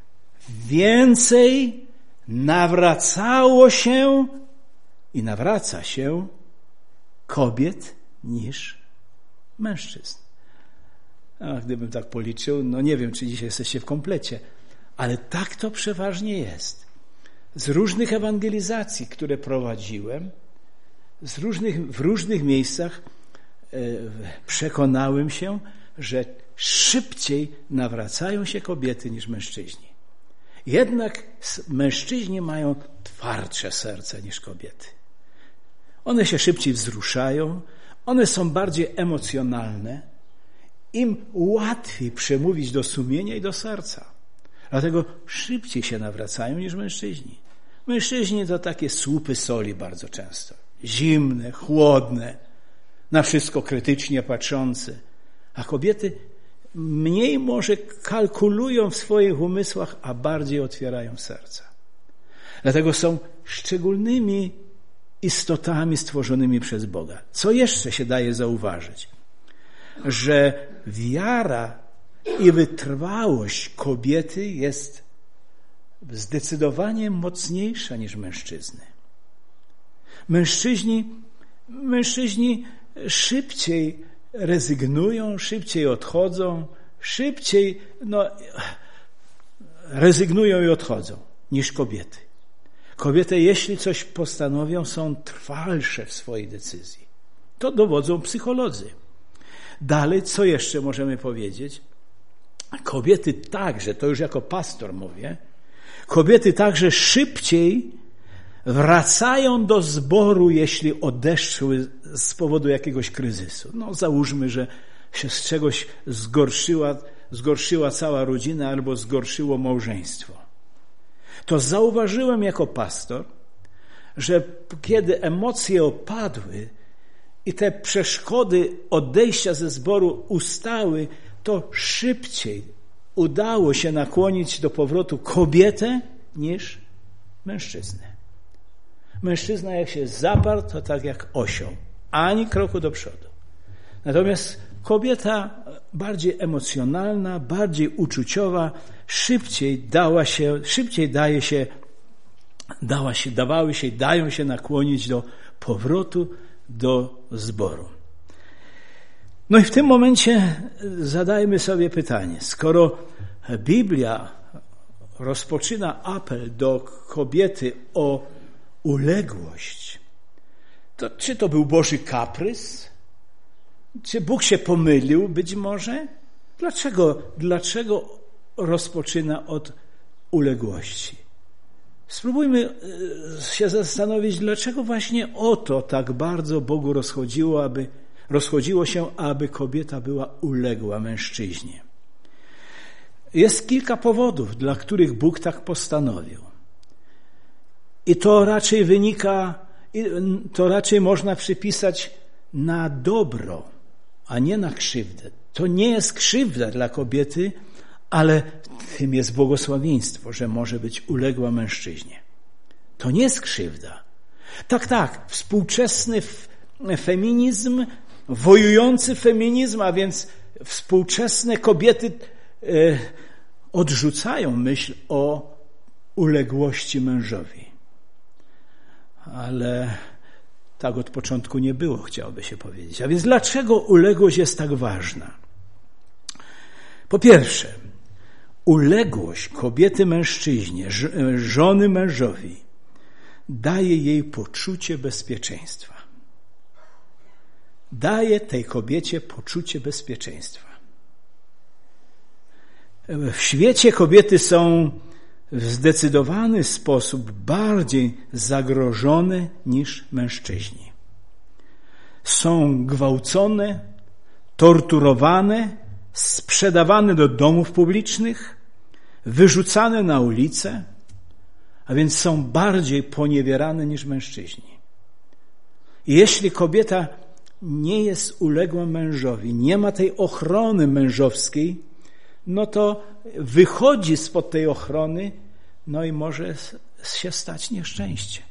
więcej nawracało się i nawraca się kobiet niż mężczyzn. A gdybym tak policzył, no nie wiem, czy dzisiaj jesteście w komplecie, ale tak to przeważnie jest. Z różnych ewangelizacji, które prowadziłem, z różnych, w różnych miejscach e, przekonałem się, że szybciej nawracają się kobiety niż mężczyźni. Jednak mężczyźni mają twardsze serce niż kobiety. One się szybciej wzruszają, one są bardziej emocjonalne, im łatwiej przemówić do sumienia i do serca. Dlatego szybciej się nawracają niż mężczyźni. Mężczyźni to takie słupy soli bardzo często. Zimne, chłodne, na wszystko krytycznie patrzące. A kobiety mniej może kalkulują w swoich umysłach, a bardziej otwierają serca. Dlatego są szczególnymi istotami stworzonymi przez Boga. Co jeszcze się daje zauważyć? Że wiara i wytrwałość kobiety jest zdecydowanie mocniejsza niż mężczyzny. Mężczyźni, mężczyźni szybciej rezygnują, szybciej odchodzą, szybciej no, rezygnują i odchodzą niż kobiety. Kobiety, jeśli coś postanowią, są trwalsze w swojej decyzji. To dowodzą psycholodzy. Dalej, co jeszcze możemy powiedzieć? Kobiety także, to już jako pastor mówię, kobiety także szybciej wracają do zboru, jeśli odeszły z powodu jakiegoś kryzysu. No załóżmy, że się z czegoś zgorszyła, zgorszyła cała rodzina albo zgorszyło małżeństwo. To zauważyłem jako pastor, że kiedy emocje opadły i te przeszkody odejścia ze zboru ustały, to szybciej udało się nakłonić do powrotu kobietę niż mężczyznę. Mężczyzna jak się zaparł, to tak jak osioł, ani kroku do przodu. Natomiast kobieta bardziej emocjonalna, bardziej uczuciowa, szybciej dała się, szybciej daje się, dała się, dawały się, dają się nakłonić do powrotu do zboru. No i w tym momencie zadajmy sobie pytanie, skoro Biblia rozpoczyna apel do kobiety o uległość, to czy to był Boży kaprys? Czy Bóg się pomylił być może? Dlaczego, dlaczego rozpoczyna od uległości? Spróbujmy się zastanowić, dlaczego właśnie o to tak bardzo Bogu rozchodziło, aby, rozchodziło się, aby kobieta była uległa mężczyźnie. Jest kilka powodów, dla których Bóg tak postanowił. I to raczej wynika, to raczej można przypisać na dobro, a nie na krzywdę. To nie jest krzywda dla kobiety, ale w tym jest błogosławieństwo, że może być uległa mężczyźnie. To nie jest krzywda. Tak, tak, współczesny feminizm, wojujący feminizm, a więc współczesne kobiety e, odrzucają myśl o uległości mężowi. Ale tak od początku nie było, chciałoby się powiedzieć. A więc dlaczego uległość jest tak ważna? Po pierwsze, uległość kobiety mężczyźnie, żony mężowi, daje jej poczucie bezpieczeństwa. Daje tej kobiecie poczucie bezpieczeństwa. W świecie kobiety są w zdecydowany sposób bardziej zagrożone niż mężczyźni. Są gwałcone, torturowane, sprzedawane do domów publicznych, wyrzucane na ulicę, a więc są bardziej poniewierane niż mężczyźni. I jeśli kobieta nie jest uległa mężowi, nie ma tej ochrony mężowskiej, no to wychodzi spod tej ochrony, no i może się stać nieszczęście.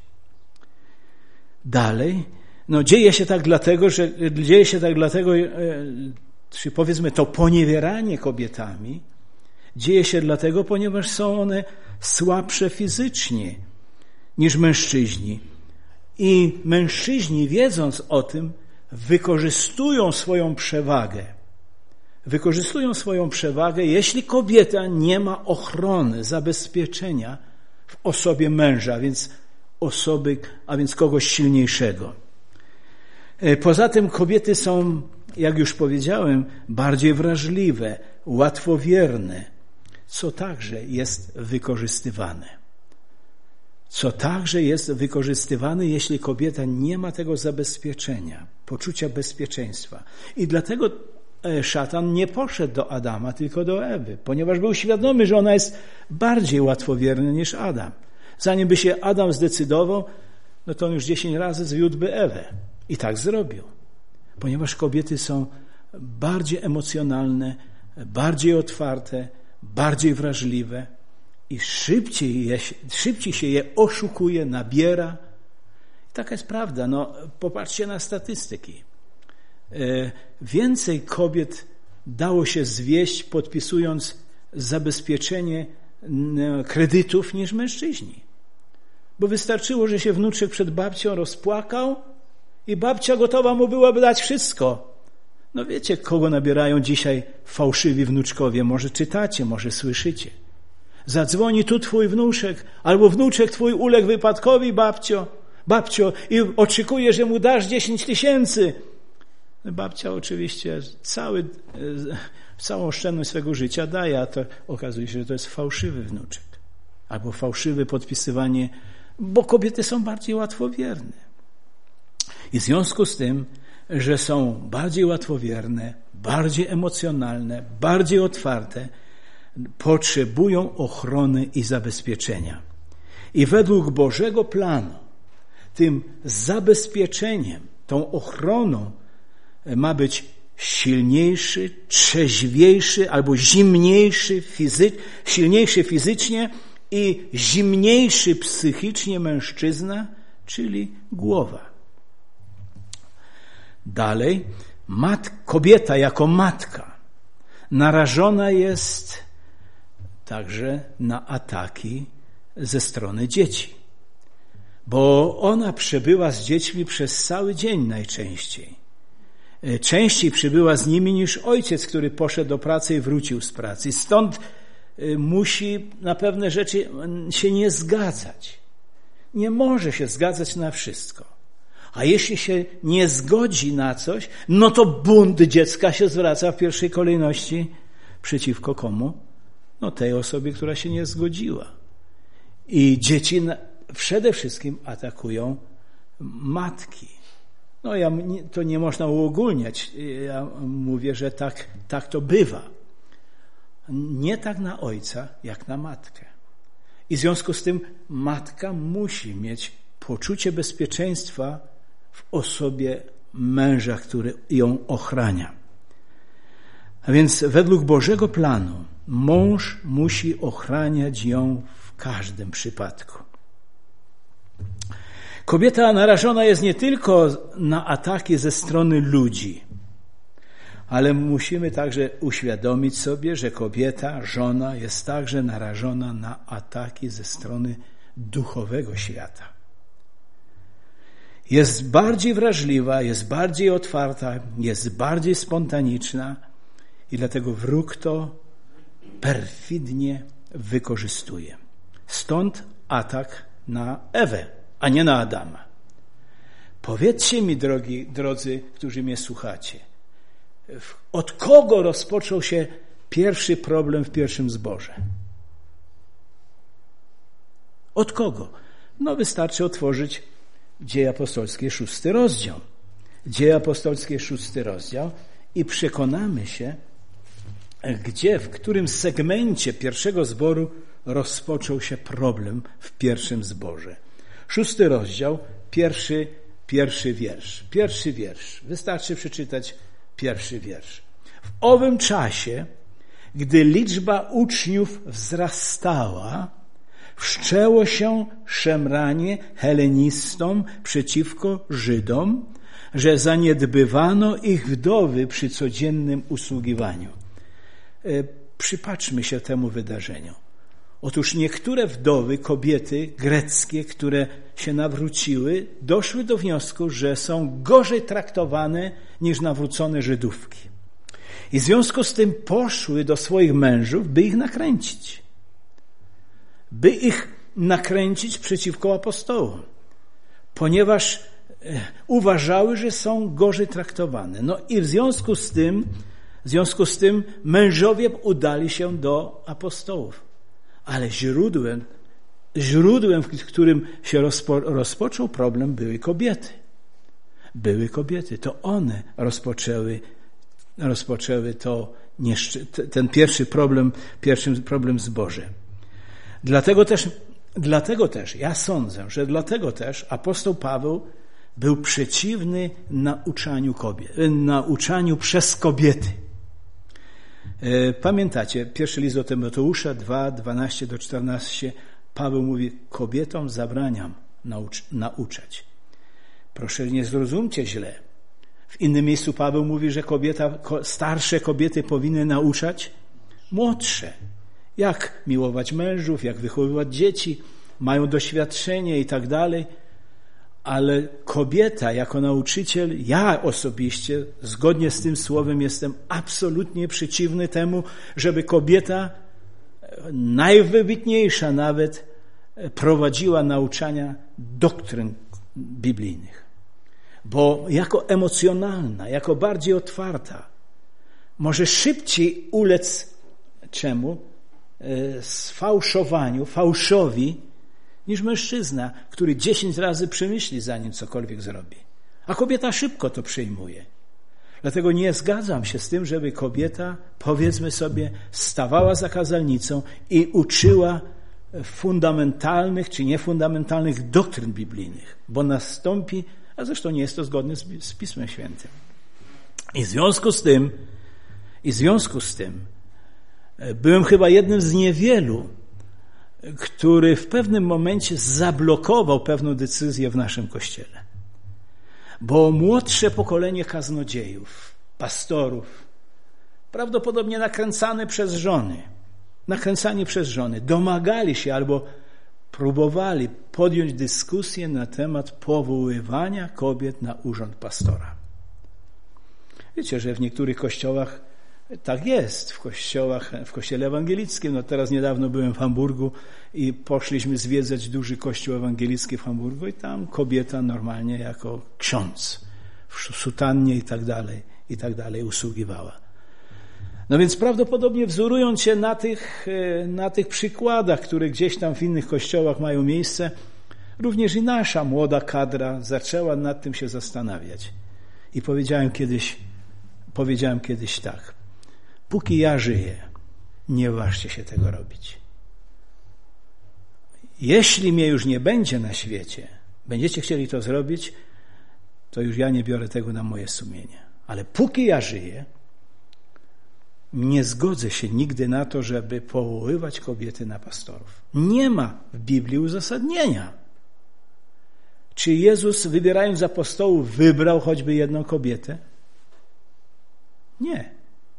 Dalej, no dzieje się tak dlatego, że dzieje się tak dlatego, czy powiedzmy to poniewieranie kobietami, dzieje się dlatego, ponieważ są one słabsze fizycznie niż mężczyźni. I mężczyźni, wiedząc o tym, wykorzystują swoją przewagę. Wykorzystują swoją przewagę, jeśli kobieta nie ma ochrony, zabezpieczenia w osobie męża, a więc osoby, a więc kogoś silniejszego. Poza tym kobiety są, jak już powiedziałem, bardziej wrażliwe, łatwowierne, co także jest wykorzystywane. Co także jest wykorzystywane, jeśli kobieta nie ma tego zabezpieczenia, poczucia bezpieczeństwa. I dlatego szatan nie poszedł do Adama, tylko do Ewy, ponieważ był świadomy, że ona jest bardziej łatwowierna niż Adam. Zanim by się Adam zdecydował, no to on już dziesięć razy zwiódłby Ewę. I tak zrobił. Ponieważ kobiety są bardziej emocjonalne, bardziej otwarte, bardziej wrażliwe i szybciej, je, szybciej się je oszukuje, nabiera. taka jest prawda. No, popatrzcie na statystyki. Więcej kobiet dało się zwieść, podpisując zabezpieczenie kredytów niż mężczyźni. Bo wystarczyło, że się wnuczek przed babcią rozpłakał i babcia gotowa mu byłaby dać wszystko. No wiecie, kogo nabierają dzisiaj fałszywi wnuczkowie? Może czytacie, może słyszycie. Zadzwoni tu twój wnuczek, albo wnuczek twój uległ wypadkowi, babcio, babcio, i oczekuje, że mu dasz dziesięć tysięcy. Babcia oczywiście cały, całą oszczędność swego życia daje, a to okazuje się, że to jest fałszywy wnuczek. Albo fałszywe podpisywanie, bo kobiety są bardziej łatwowierne. I w związku z tym, że są bardziej łatwowierne, bardziej emocjonalne, bardziej otwarte, potrzebują ochrony i zabezpieczenia. I według Bożego planu, tym zabezpieczeniem, tą ochroną ma być silniejszy, trzeźwiejszy albo zimniejszy, fizy- silniejszy fizycznie i zimniejszy psychicznie mężczyzna, czyli głowa. Dalej, mat, kobieta jako matka narażona jest także na ataki ze strony dzieci, bo ona przebywa z dziećmi przez cały dzień najczęściej. Częściej przybyła z nimi niż ojciec, który poszedł do pracy i wrócił z pracy. Stąd musi na pewne rzeczy się nie zgadzać. Nie może się zgadzać na wszystko. A jeśli się nie zgodzi na coś, no to bunt dziecka się zwraca w pierwszej kolejności przeciwko komu? No tej osobie, która się nie zgodziła. I dzieci przede wszystkim atakują matki. No ja, to nie można uogólniać. Ja mówię, że tak, tak to bywa. Nie tak na ojca, jak na matkę. I w związku z tym matka musi mieć poczucie bezpieczeństwa w osobie męża, który ją ochrania. A więc według Bożego planu mąż musi ochraniać ją w każdym przypadku. Kobieta narażona jest nie tylko na ataki ze strony ludzi, ale musimy także uświadomić sobie, że kobieta, żona jest także narażona na ataki ze strony duchowego świata. Jest bardziej wrażliwa, jest bardziej otwarta, jest bardziej spontaniczna i dlatego wróg to perfidnie wykorzystuje. Stąd atak na Ewę, a nie na Adama. Powiedzcie mi, drogi, drodzy, którzy mnie słuchacie, od kogo rozpoczął się pierwszy problem w pierwszym zborze? Od kogo? No wystarczy otworzyć Dzieje apostolskie, szósty rozdział. Dzieje apostolskie, szósty rozdział i przekonamy się, gdzie, w którym segmencie pierwszego zboru rozpoczął się problem w pierwszym zborze. Szósty rozdział, pierwszy, pierwszy wiersz. Pierwszy wiersz. Wystarczy przeczytać pierwszy wiersz. W owym czasie, gdy liczba uczniów wzrastała, wszczęło się szemranie helenistom przeciwko Żydom, że zaniedbywano ich wdowy przy codziennym usługiwaniu. Przypatrzmy się temu wydarzeniu. Otóż niektóre wdowy, kobiety greckie, które się nawróciły, doszły do wniosku, że są gorzej traktowane niż nawrócone Żydówki. I w związku z tym poszły do swoich mężów, by ich nakręcić. By ich nakręcić przeciwko apostołom. Ponieważ uważały, że są gorzej traktowane. No i w związku z tym, w związku z tym mężowie udali się do apostołów. Ale źródłem, źródłem, w którym się rozpo, rozpoczął problem, były kobiety. Były kobiety. To one rozpoczęły, rozpoczęły to, ten pierwszy problem, pierwszy problem w zborze. Dlatego też, dlatego też, ja sądzę, że dlatego też apostoł Paweł był przeciwny nauczaniu kobiet, nauczaniu przez kobiety. Pamiętacie, pierwszy list do Tymoteusza dwa, dwanaście do czternastu, Paweł mówi, kobietom zabraniam naucz, nauczać. Proszę, nie zrozumcie źle. W innym miejscu Paweł mówi, że kobieta, starsze kobiety powinny nauczać młodsze. Jak miłować mężów, jak wychowywać dzieci, mają doświadczenie i tak dalej. Ale kobieta jako nauczyciel, ja osobiście, zgodnie z tym słowem, jestem absolutnie przeciwny temu, żeby kobieta, najwybitniejsza nawet, prowadziła nauczania doktryn biblijnych. Bo jako emocjonalna, jako bardziej otwarta, może szybciej ulec czemu? Sfałszowaniu, fałszowi, niż mężczyzna, który dziesięć razy przemyśli, zanim cokolwiek zrobi. A kobieta szybko to przyjmuje. Dlatego nie zgadzam się z tym, żeby kobieta, powiedzmy sobie, stawała za kazalnicą i uczyła fundamentalnych czy niefundamentalnych doktryn biblijnych, bo nastąpi, a zresztą nie jest to zgodne z, z Pismem Świętym. I w związku z tym, i w związku z tym, byłem chyba jednym z niewielu, który w pewnym momencie zablokował pewną decyzję w naszym Kościele. Bo młodsze pokolenie kaznodziejów, pastorów, prawdopodobnie nakręcane przez żony, nakręcani przez żony, domagali się albo próbowali podjąć dyskusję na temat powoływania kobiet na urząd pastora. Wiecie, że w niektórych kościołach tak jest, w kościołach, w kościele ewangelickim. No teraz niedawno byłem w Hamburgu i poszliśmy zwiedzać duży kościół ewangelicki w Hamburgu i tam kobieta normalnie jako ksiądz w sutannie i tak dalej, i tak dalej usługiwała. No więc prawdopodobnie wzorując się na tych, na tych przykładach, które gdzieś tam w innych kościołach mają miejsce, również i nasza młoda kadra zaczęła nad tym się zastanawiać. I powiedziałem kiedyś, powiedziałem kiedyś tak: póki ja żyję, nie ważcie się tego robić. Jeśli mnie już nie będzie na świecie, będziecie chcieli to zrobić, to już ja nie biorę tego na moje sumienie. Ale póki ja żyję, nie zgodzę się nigdy na to, żeby powoływać kobiety na pastorów. Nie ma w Biblii uzasadnienia. Czy Jezus, wybierając apostołów, wybrał choćby jedną kobietę? Nie.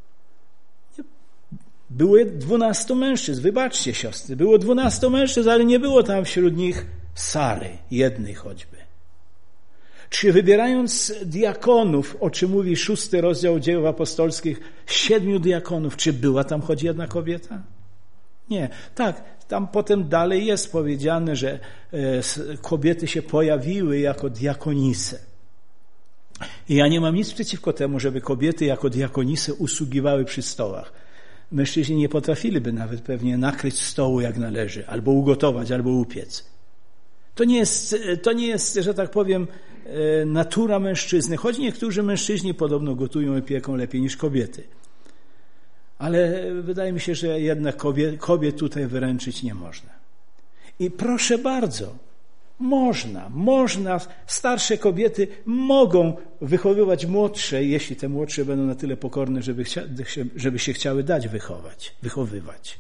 Było dwunastu mężczyzn, wybaczcie siostry, było dwunastu mężczyzn, ale nie było tam wśród nich Sary, jednej choćby. Czy wybierając diakonów, o czym mówi szósty rozdział Dziejów Apostolskich, siedmiu diakonów, czy była tam choć jedna kobieta? Nie. Tak, tam potem dalej jest powiedziane, że kobiety się pojawiły jako diakonisy. I ja nie mam nic przeciwko temu, żeby kobiety jako diakonisy usługiwały przy stołach. Mężczyźni nie potrafiliby nawet pewnie nakryć stołu jak należy, albo ugotować, albo upiec. To nie jest, to nie jest, że tak powiem, natura mężczyzny, choć niektórzy mężczyźni podobno gotują i pieką lepiej niż kobiety. Ale wydaje mi się, że jednak kobiet, kobiet tutaj wyręczyć nie można. I proszę bardzo, można, można, starsze kobiety mogą wychowywać młodsze, jeśli te młodsze będą na tyle pokorne, żeby, żeby się chciały dać wychować, wychowywać.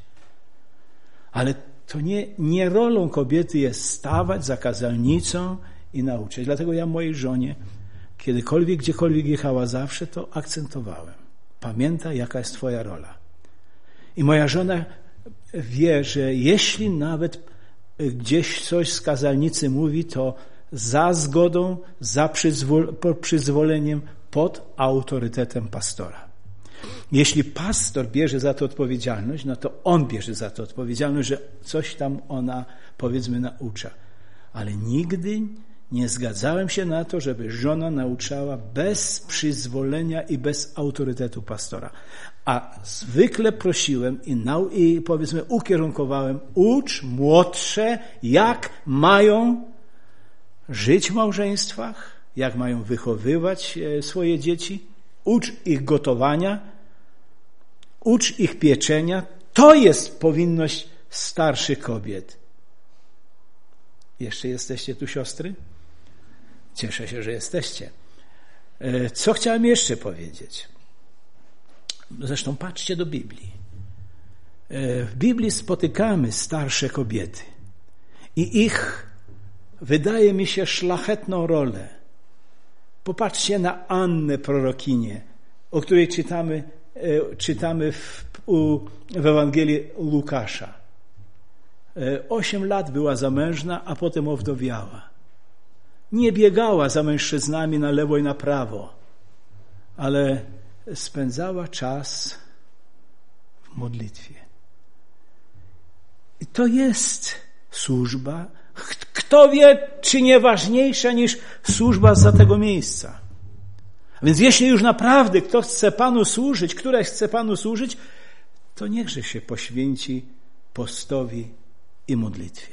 Ale to nie, nie rolą kobiety jest stawać za kazalnicą i nauczać. Dlatego ja mojej żonie, kiedykolwiek, gdziekolwiek jechała, zawsze to akcentowałem. Pamiętaj, jaka jest twoja rola. I moja żona wie, że jeśli nawet gdzieś coś z kazalnicy mówi, to za zgodą, za przyzwol- przyzwoleniem, pod autorytetem pastora. Jeśli pastor bierze za to odpowiedzialność, no to on bierze za to odpowiedzialność, że coś tam ona, powiedzmy, naucza. Ale nigdy nie zgadzałem się na to, żeby żona nauczała bez przyzwolenia i bez autorytetu pastora. A zwykle prosiłem i, nau- i powiedzmy ukierunkowałem, ucz młodsze, jak mają żyć w małżeństwach, jak mają wychowywać swoje dzieci, ucz ich gotowania, ucz ich pieczenia. To jest powinność starszych kobiet. Jeszcze jesteście tu, siostry? Cieszę się, że jesteście. Co chciałem jeszcze powiedzieć? Zresztą patrzcie do Biblii. W Biblii spotykamy starsze kobiety i ich, wydaje mi się, szlachetną rolę Popatrzcie na Annę prorokinię, o której czytamy, czytamy w, w Ewangelii Łukasza. Osiem lat była zamężna, a potem owdowiała. Nie biegała za mężczyznami na lewo i na prawo, ale spędzała czas w modlitwie. I to jest służba, kto wie, czy nie ważniejsza niż służba za tego miejsca. A więc jeśli już naprawdę kto chce Panu służyć, która chce Panu służyć, to niechże się poświęci postowi i modlitwie.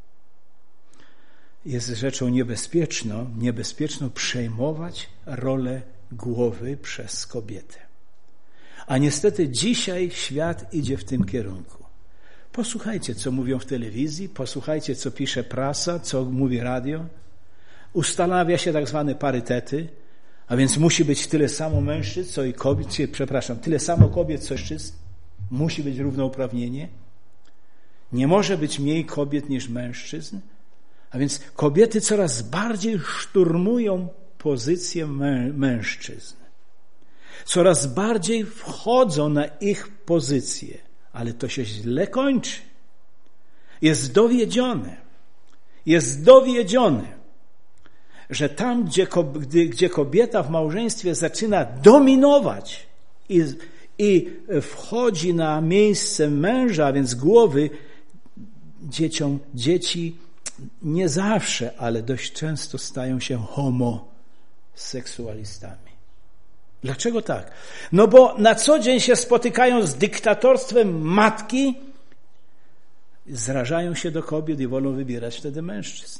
Jest rzeczą niebezpieczną, niebezpieczną przejmować rolę głowy przez kobietę. A niestety dzisiaj świat idzie w tym kierunku. Posłuchajcie, co mówią w telewizji, posłuchajcie, co pisze prasa, co mówi radio. Ustanawia się tak zwane parytety, a więc musi być tyle samo mężczyzn, co i kobiet, przepraszam, tyle samo kobiet, co mężczyzn. Musi być równouprawnienie. Nie może być mniej kobiet niż mężczyzn. A więc kobiety coraz bardziej szturmują pozycję mę- mężczyzn. Coraz bardziej wchodzą na ich pozycję, ale to się źle kończy. Jest dowiedzione, jest dowiedzione, że tam, gdzie, gdzie kobieta w małżeństwie zaczyna dominować i, i wchodzi na miejsce męża, a więc głowy, dzieciom, dzieci nie zawsze, ale dość często stają się homoseksualistami. Dlaczego tak? No bo na co dzień się spotykają z dyktatorstwem matki, zrażają się do kobiet i wolą wybierać wtedy mężczyzn.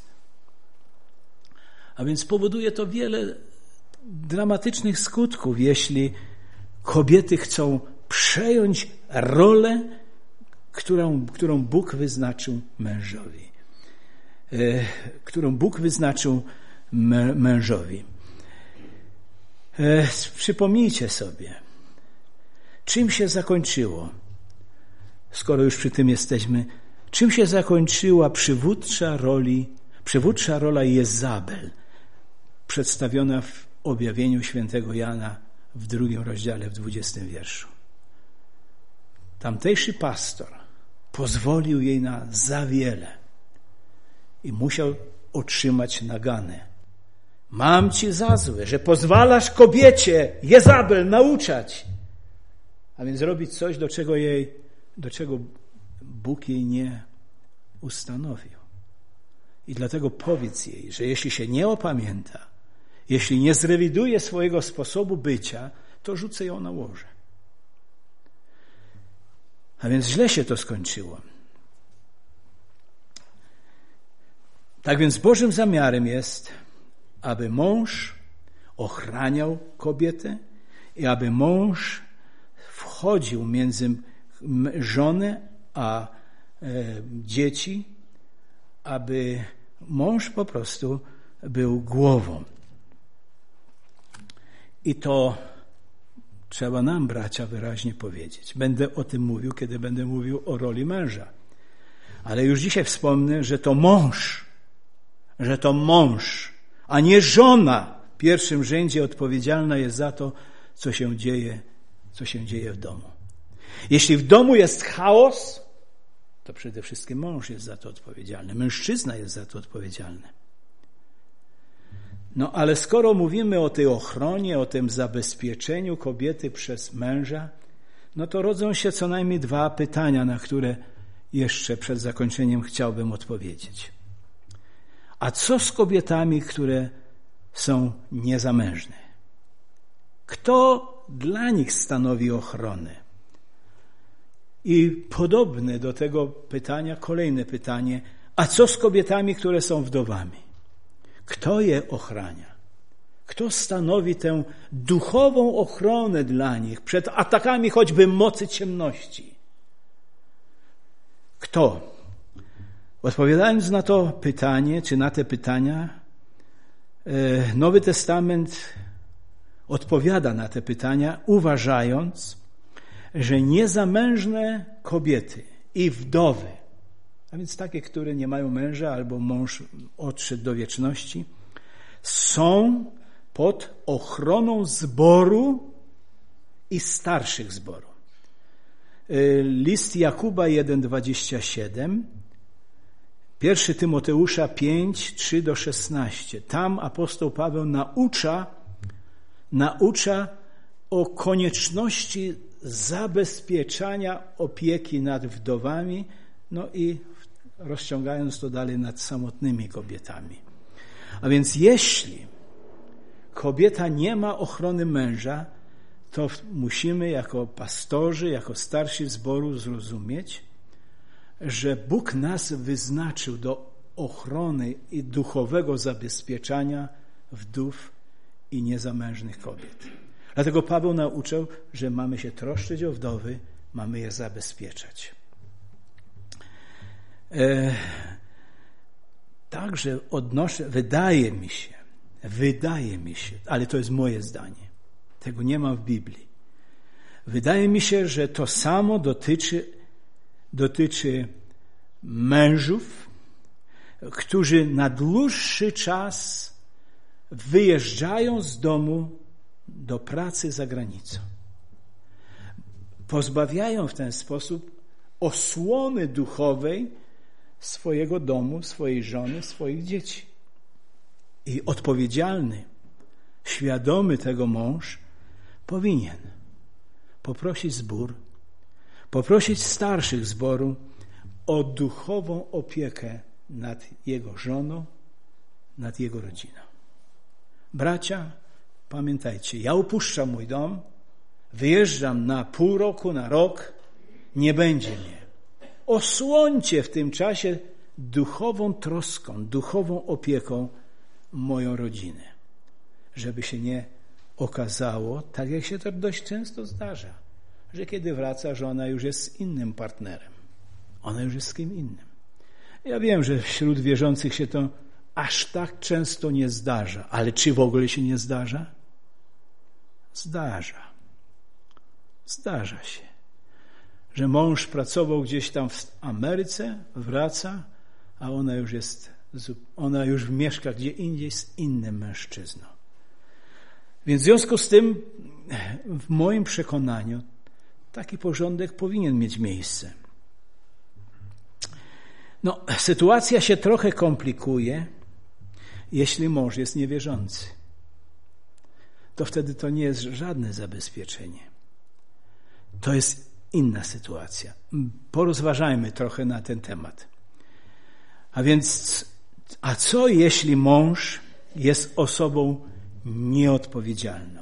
A więc powoduje to wiele dramatycznych skutków, jeśli kobiety chcą przejąć rolę, którą, którą Bóg wyznaczył mężowi. E, którą Bóg wyznaczył mę, mężowi. E, przypomnijcie sobie, czym się zakończyło, skoro już przy tym jesteśmy, czym się zakończyła przywódcza roli, przywódcza rola Jezabel, przedstawiona w objawieniu świętego Jana w drugim rozdziale, w dwudziestym wierszu. Tamtejszy pastor pozwolił jej na za wiele i musiał otrzymać naganę. Mam ci za złe, że pozwalasz kobiecie Jezabel nauczać, a więc robić coś, do czego jej, do czego Bóg jej nie ustanowił. I dlatego powiedz jej, że jeśli się nie opamięta, jeśli nie zrewiduje swojego sposobu bycia, to rzucę ją na łoże. A więc źle się to skończyło. Tak więc Bożym zamiarem jest, aby mąż ochraniał kobietę i aby mąż wchodził między żonę a e, dzieci, aby mąż po prostu był głową. I to trzeba nam, bracia, wyraźnie powiedzieć. Będę o tym mówił, kiedy będę mówił o roli męża. Ale już dzisiaj wspomnę, że to mąż, że to mąż, a nie żona w pierwszym rzędzie odpowiedzialna jest za to, co się dzieje, co się dzieje w domu. Jeśli w domu jest chaos, to przede wszystkim mąż jest za to odpowiedzialny. Mężczyzna jest za to odpowiedzialny. No ale skoro mówimy o tej ochronie, o tym zabezpieczeniu kobiety przez męża, no to rodzą się co najmniej dwa pytania, na które jeszcze przed zakończeniem chciałbym odpowiedzieć. A co z kobietami, które są niezamężne? Kto dla nich stanowi ochronę? I podobne do tego pytania kolejne pytanie, a co z kobietami, które są wdowami? Kto je ochrania? Kto stanowi tę duchową ochronę dla nich przed atakami choćby mocy ciemności? Kto? Odpowiadając na to pytanie, czy na te pytania, Nowy Testament odpowiada na te pytania, uważając, że niezamężne kobiety i wdowy, a więc takie, które nie mają męża albo mąż odszedł do wieczności, są pod ochroną zboru i starszych zboru. List Jakuba jeden, dwadzieścia siedem, pierwszy Tymoteusza pięć, trzy do szesnastu. Tam apostoł Paweł naucza, naucza o konieczności zabezpieczania opieki nad wdowami, no i rozciągając to dalej nad samotnymi kobietami. A więc jeśli kobieta nie ma ochrony męża, to musimy jako pastorzy, jako starsi zboru zrozumieć, że Bóg nas wyznaczył do ochrony i duchowego zabezpieczania wdów i niezamężnych kobiet. Dlatego Paweł nauczał, że mamy się troszczyć o wdowy, mamy je zabezpieczać. E, także odnoszę, wydaje mi się, wydaje mi się, ale to jest moje zdanie, tego nie ma w Biblii. Wydaje mi się, że to samo dotyczy, dotyczy mężów, którzy na dłuższy czas wyjeżdżają z domu do pracy za granicą. Pozbawiają w ten sposób osłony duchowej swojego domu, swojej żony, swoich dzieci. I odpowiedzialny, świadomy tego mąż powinien poprosić zbór, poprosić starszych zboru o duchową opiekę nad jego żoną, nad jego rodziną. Bracia, pamiętajcie, ja opuszczam mój dom, wyjeżdżam na pół roku, na rok, nie będzie mnie. Osłońcie w tym czasie duchową troską, duchową opieką moją rodzinę, żeby się nie okazało, tak jak się to dość często zdarza, że kiedy wraca, żona już jest z innym partnerem. Ona już jest z kim innym. Ja wiem, że wśród wierzących się to aż tak często nie zdarza, ale czy w ogóle się nie zdarza? Zdarza. Zdarza się, że mąż pracował gdzieś tam w Ameryce, wraca, a ona już jest, ona już mieszka gdzie indziej z innym mężczyzną. Więc w związku z tym, w moim przekonaniu, taki porządek powinien mieć miejsce. No, sytuacja się trochę komplikuje, jeśli mąż jest niewierzący. To wtedy to nie jest żadne zabezpieczenie. To jest inna sytuacja. Porozważajmy trochę na ten temat. A więc, a co jeśli mąż jest osobą nieodpowiedzialną?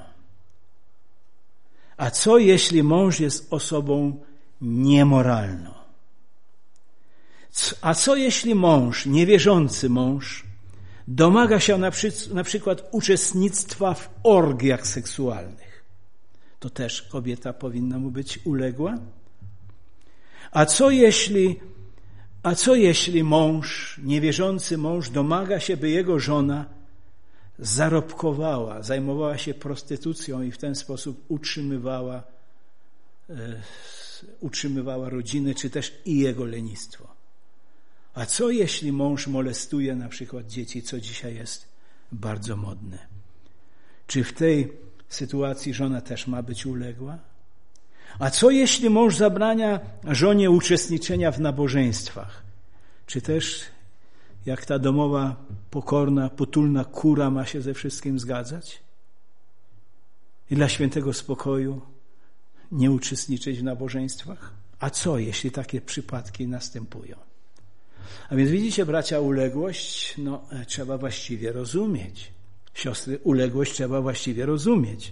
A co jeśli mąż jest osobą niemoralną? A co jeśli mąż, niewierzący mąż, domaga się na, przy, na przykład uczestnictwa w orgiach seksualnych? To też kobieta powinna mu być uległa? A co jeśli, a co jeśli mąż, niewierzący mąż domaga się, by jego żona zarobkowała, zajmowała się prostytucją i w ten sposób utrzymywała, e, utrzymywała rodzinę, czy też i jego lenistwo? A co jeśli mąż molestuje na przykład dzieci, co dzisiaj jest bardzo modne? Czy w tej sytuacji żona też ma być uległa? A co jeśli mąż zabrania żonie uczestniczenia w nabożeństwach? Czy też jak ta domowa, pokorna, potulna kura ma się ze wszystkim zgadzać? I dla świętego spokoju nie uczestniczyć w nabożeństwach? A co jeśli takie przypadki następują? A więc widzicie, bracia, uległość no, trzeba właściwie rozumieć. Siostry, uległość trzeba właściwie rozumieć.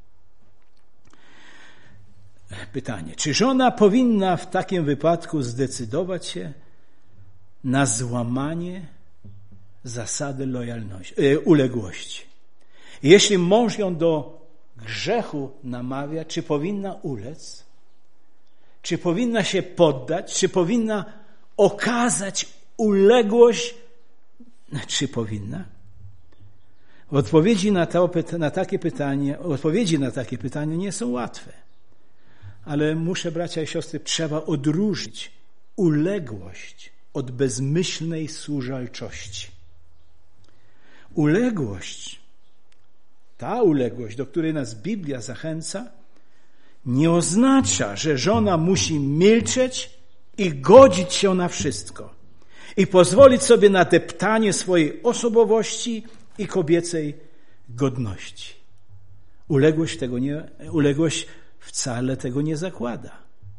Pytanie, czy żona powinna w takim wypadku zdecydować się na złamanie zasady lojalności, yy, uległości? Jeśli mąż ją do grzechu namawia, czy powinna ulec? Czy powinna się poddać? Czy powinna okazać uległość? Czy powinna? Odpowiedzi na, to, na takie pytanie, odpowiedzi na takie pytanie nie są łatwe. Ale muszę, bracia i siostry, trzeba odróżnić uległość od bezmyślnej służalczości. Uległość ta uległość, do której nas Biblia zachęca, nie oznacza, że żona musi milczeć i godzić się na wszystko i pozwolić sobie na deptanie swojej osobowości i kobiecej godności. Uległość, tego nie, uległość wcale tego nie zakłada.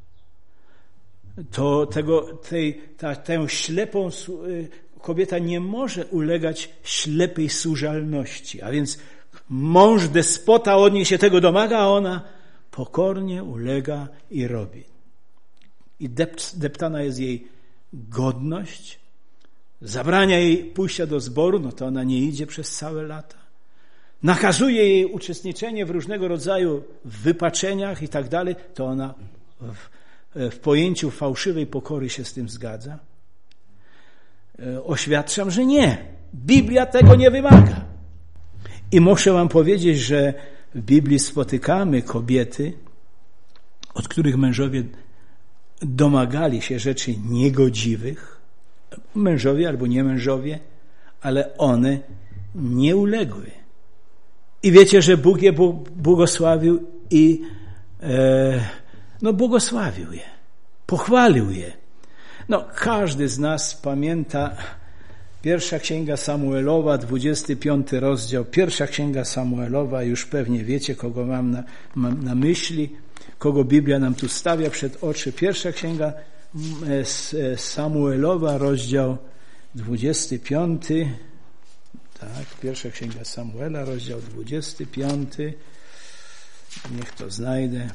To tego, tej, ta, tę ślepą kobieta nie może ulegać ślepej służalności, a więc mąż despota od niej się tego domaga, a ona pokornie ulega i robi. I deptana jest jej godność, zabrania jej pójścia do zboru, no to ona nie idzie przez całe lata. Nakazuje jej uczestniczenie w różnego rodzaju wypaczeniach i tak dalej, to ona w, w pojęciu fałszywej pokory się z tym zgadza. Oświadczam, że nie. Biblia tego nie wymaga. I muszę wam powiedzieć, że w Biblii spotykamy kobiety, od których mężowie domagali się rzeczy niegodziwych, mężowie albo nie mężowie, ale one nie uległy. I wiecie, że Bóg je błogosławił i e, no błogosławił je, pochwalił je. No każdy z nas pamięta pierwsza księga Samuelowa, dwudziesty piąty rozdział, pierwsza księga Samuelowa, już pewnie wiecie, kogo mam na, mam na myśli, kogo Biblia nam tu stawia przed oczy. Pierwsza księga Samuelowa, rozdział dwudziesty piąty. Tak, pierwsza księga Samuela, rozdział dwudziesty piąty. Niech to znajdę.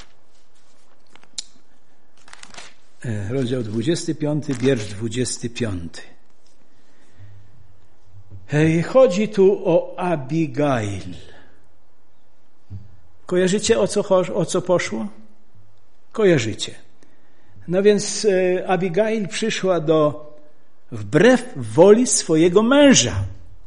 Rozdział dwudziesty piąty, wiersz dwudziesty piąty. Chodzi tu o Abigail. Kojarzycie, o co, o co poszło? Kojarzycie. No więc Abigail przyszła do, wbrew woli swojego męża,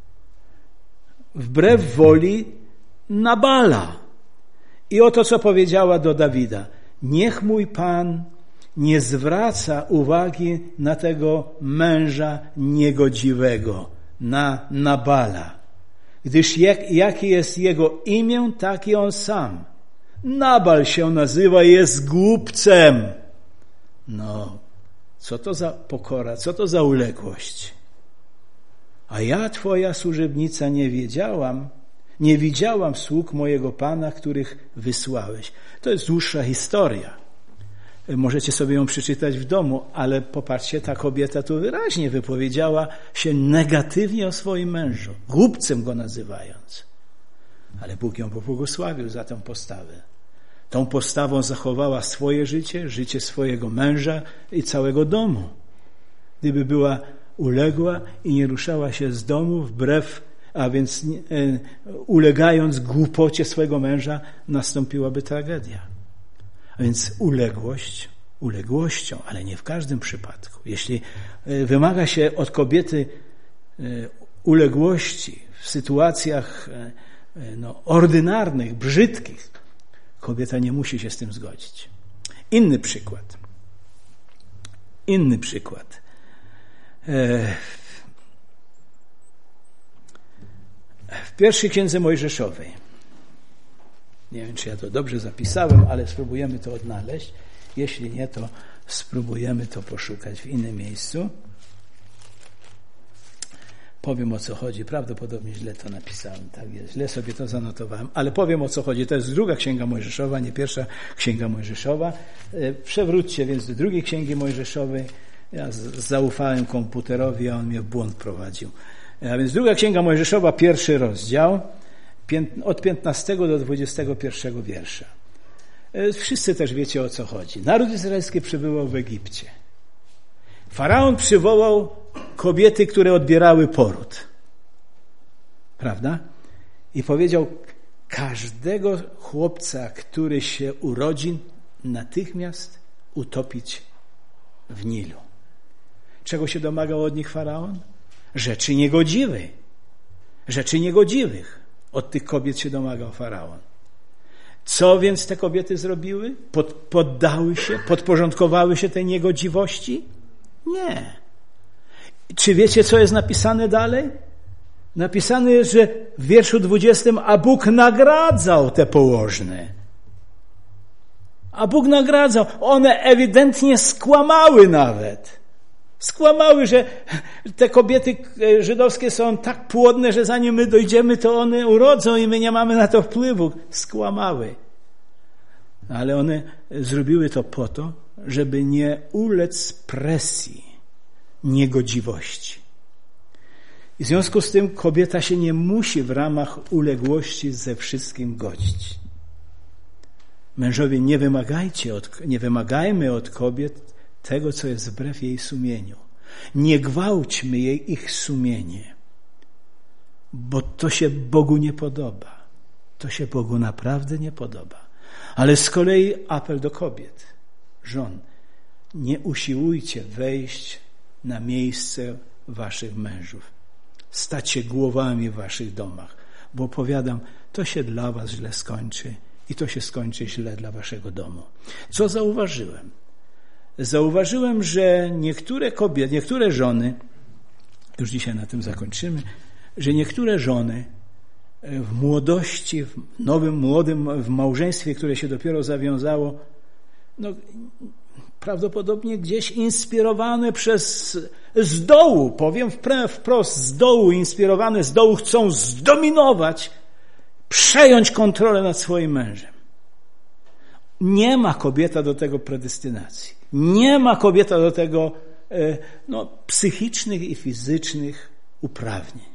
wbrew woli Nabala. I oto co powiedziała do Dawida. Niech mój Pan nie zwraca uwagi na tego męża niegodziwego, na Nabala. Gdyż jak, jakie jest jego imię, taki on sam. Nabal się nazywa, jest głupcem. No, co to za pokora, co to za uległość? A ja, twoja służebnica, nie wiedziałam, nie widziałam sług mojego Pana, których wysłałeś. To jest dłuższa historia. Możecie sobie ją przeczytać w domu, ale popatrzcie, ta kobieta tu wyraźnie wypowiedziała się negatywnie o swoim mężu, głupcem go nazywając. Ale Bóg ją pobłogosławił za tę postawę. Tą postawą zachowała swoje życie, życie swojego męża i całego domu. Gdyby była uległa i nie ruszała się z domu wbrew, a więc e, ulegając głupocie swojego męża, nastąpiłaby tragedia. A więc uległość, uległością, ale nie w każdym przypadku. Jeśli wymaga się od kobiety uległości w sytuacjach no, ordynarnych, brzydkich, kobieta nie musi się z tym zgodzić. Inny przykład. Inny przykład. W pierwszej księdze Mojżeszowej. Nie wiem, czy ja to dobrze zapisałem, ale spróbujemy to odnaleźć. Jeśli nie, to spróbujemy to poszukać w innym miejscu. Powiem, o co chodzi. Prawdopodobnie źle to napisałem. Tak jest, źle sobie to zanotowałem, ale powiem, o co chodzi. To jest druga księga Mojżeszowa, nie pierwsza księga Mojżeszowa. Przewróćcie więc do drugiej księgi Mojżeszowej. Ja zaufałem komputerowi, a on mnie w błąd prowadził. A więc druga księga Mojżeszowa, pierwszy rozdział, od piętnastego do dwudziestego pierwszego wiersza. Wszyscy też wiecie, o co chodzi. Naród izraelski przebywał w Egipcie. Faraon przywołał kobiety, które odbierały poród. Prawda? I powiedział, każdego chłopca, który się urodzi, natychmiast utopić w Nilu. Czego się domagał od nich Faraon? Rzeczy niegodziwej. Rzeczy niegodziwych. Od tych kobiet się domagał Faraon. Co więc te kobiety zrobiły? Pod, poddały się, podporządkowały się tej niegodziwości? Nie. Czy wiecie, co jest napisane dalej? Napisane jest, że w wierszu dwudziestym, a Bóg nagradzał te położne. A Bóg nagradzał. One ewidentnie skłamały nawet. Skłamały, że te kobiety żydowskie są tak płodne, że zanim my dojdziemy, to one urodzą i my nie mamy na to wpływu. Skłamały. Ale one zrobiły to po to, żeby nie ulec presji niegodziwości. I w związku z tym kobieta się nie musi w ramach uległości ze wszystkim godzić. Mężowie, nie wymagajcie od, nie wymagajmy od kobiet tego, co jest wbrew jej sumieniu. Nie gwałćmy jej ich sumienie, bo to się Bogu nie podoba. To się Bogu naprawdę nie podoba. Ale z kolei apel do kobiet, żon, nie usiłujcie wejść na miejsce waszych mężów, stać się głowami w waszych domach, bo powiadam, to się dla was źle skończy i to się skończy źle dla waszego domu. Co zauważyłem? Zauważyłem, że niektóre kobiety, niektóre żony, już dzisiaj na tym zakończymy, że niektóre żony w młodości, w nowym, młodym, w małżeństwie, które się dopiero zawiązało, no, prawdopodobnie gdzieś inspirowane przez, z dołu, powiem wprost, z dołu, inspirowane z dołu, chcą zdominować, przejąć kontrolę nad swoim mężem. Nie ma kobieta do tego predestynacji. Nie ma kobieta do tego no, psychicznych i fizycznych uprawnień.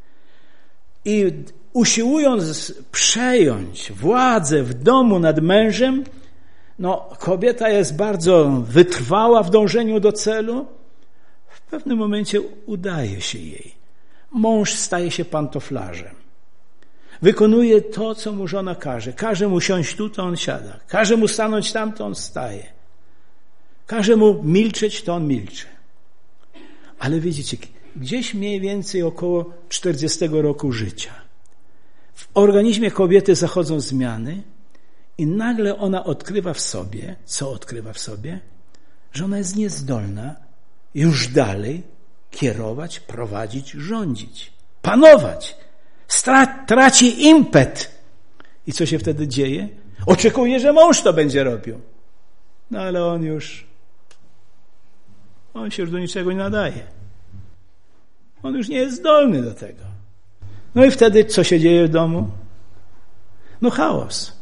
I usiłując przejąć władzę w domu nad mężem, no, kobieta jest bardzo wytrwała w dążeniu do celu. W pewnym momencie udaje się jej. Mąż staje się pantoflarzem. Wykonuje to, co mu żona każe. Każe mu siąść tu, to on siada. Każe mu stanąć tam, to on staje. Każe mu milczeć, to on milczy. Ale widzicie, gdzieś mniej więcej około czterdziestego roku życia w organizmie kobiety zachodzą zmiany i nagle ona odkrywa w sobie, co odkrywa w sobie? Że ona jest niezdolna już dalej kierować, prowadzić, rządzić, panować. Stra- traci impet. I co się wtedy dzieje? Oczekuje, że mąż to będzie robił. No ale on już on się już do niczego nie nadaje. On już nie jest zdolny do tego. No i wtedy co się dzieje w domu? No chaos.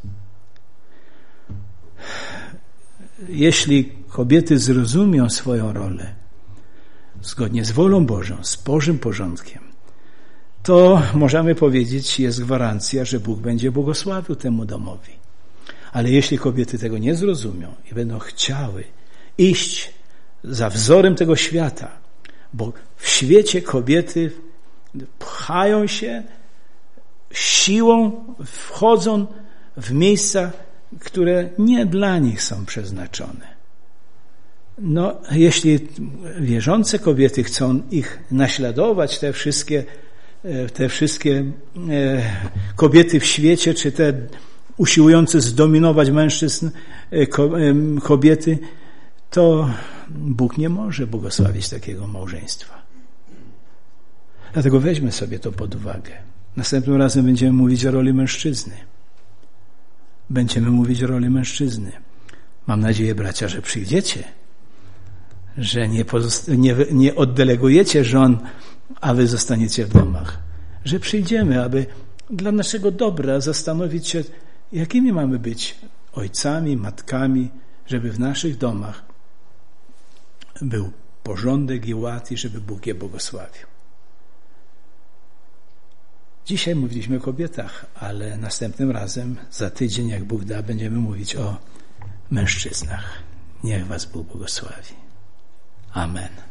Jeśli kobiety zrozumią swoją rolę zgodnie z wolą Bożą, z Bożym porządkiem, to możemy powiedzieć, jest gwarancja, że Bóg będzie błogosławił temu domowi. Ale jeśli kobiety tego nie zrozumią i będą chciały iść za wzorem tego świata, bo w świecie kobiety pchają się siłą, wchodzą w miejsca, które nie dla nich są przeznaczone. No, jeśli wierzące kobiety chcą ich naśladować, te wszystkie te wszystkie kobiety w świecie, czy te usiłujące zdominować mężczyzn kobiety, to Bóg nie może błogosławić takiego małżeństwa. Dlatego weźmy sobie to pod uwagę. Następnym razem będziemy mówić o roli mężczyzny. Będziemy mówić o roli mężczyzny. Mam nadzieję, bracia, że przyjdziecie, że nie, pozosta- nie, nie oddelegujecie żon, a wy zostaniecie w domach. Że przyjdziemy, aby dla naszego dobra zastanowić się, jakimi mamy być ojcami, matkami, żeby w naszych domach był porządek i ład i żeby Bóg je błogosławił. Dzisiaj mówiliśmy o kobietach, ale następnym razem, za tydzień, jak Bóg da, będziemy mówić o mężczyznach. Niech was Bóg błogosławi. Amen.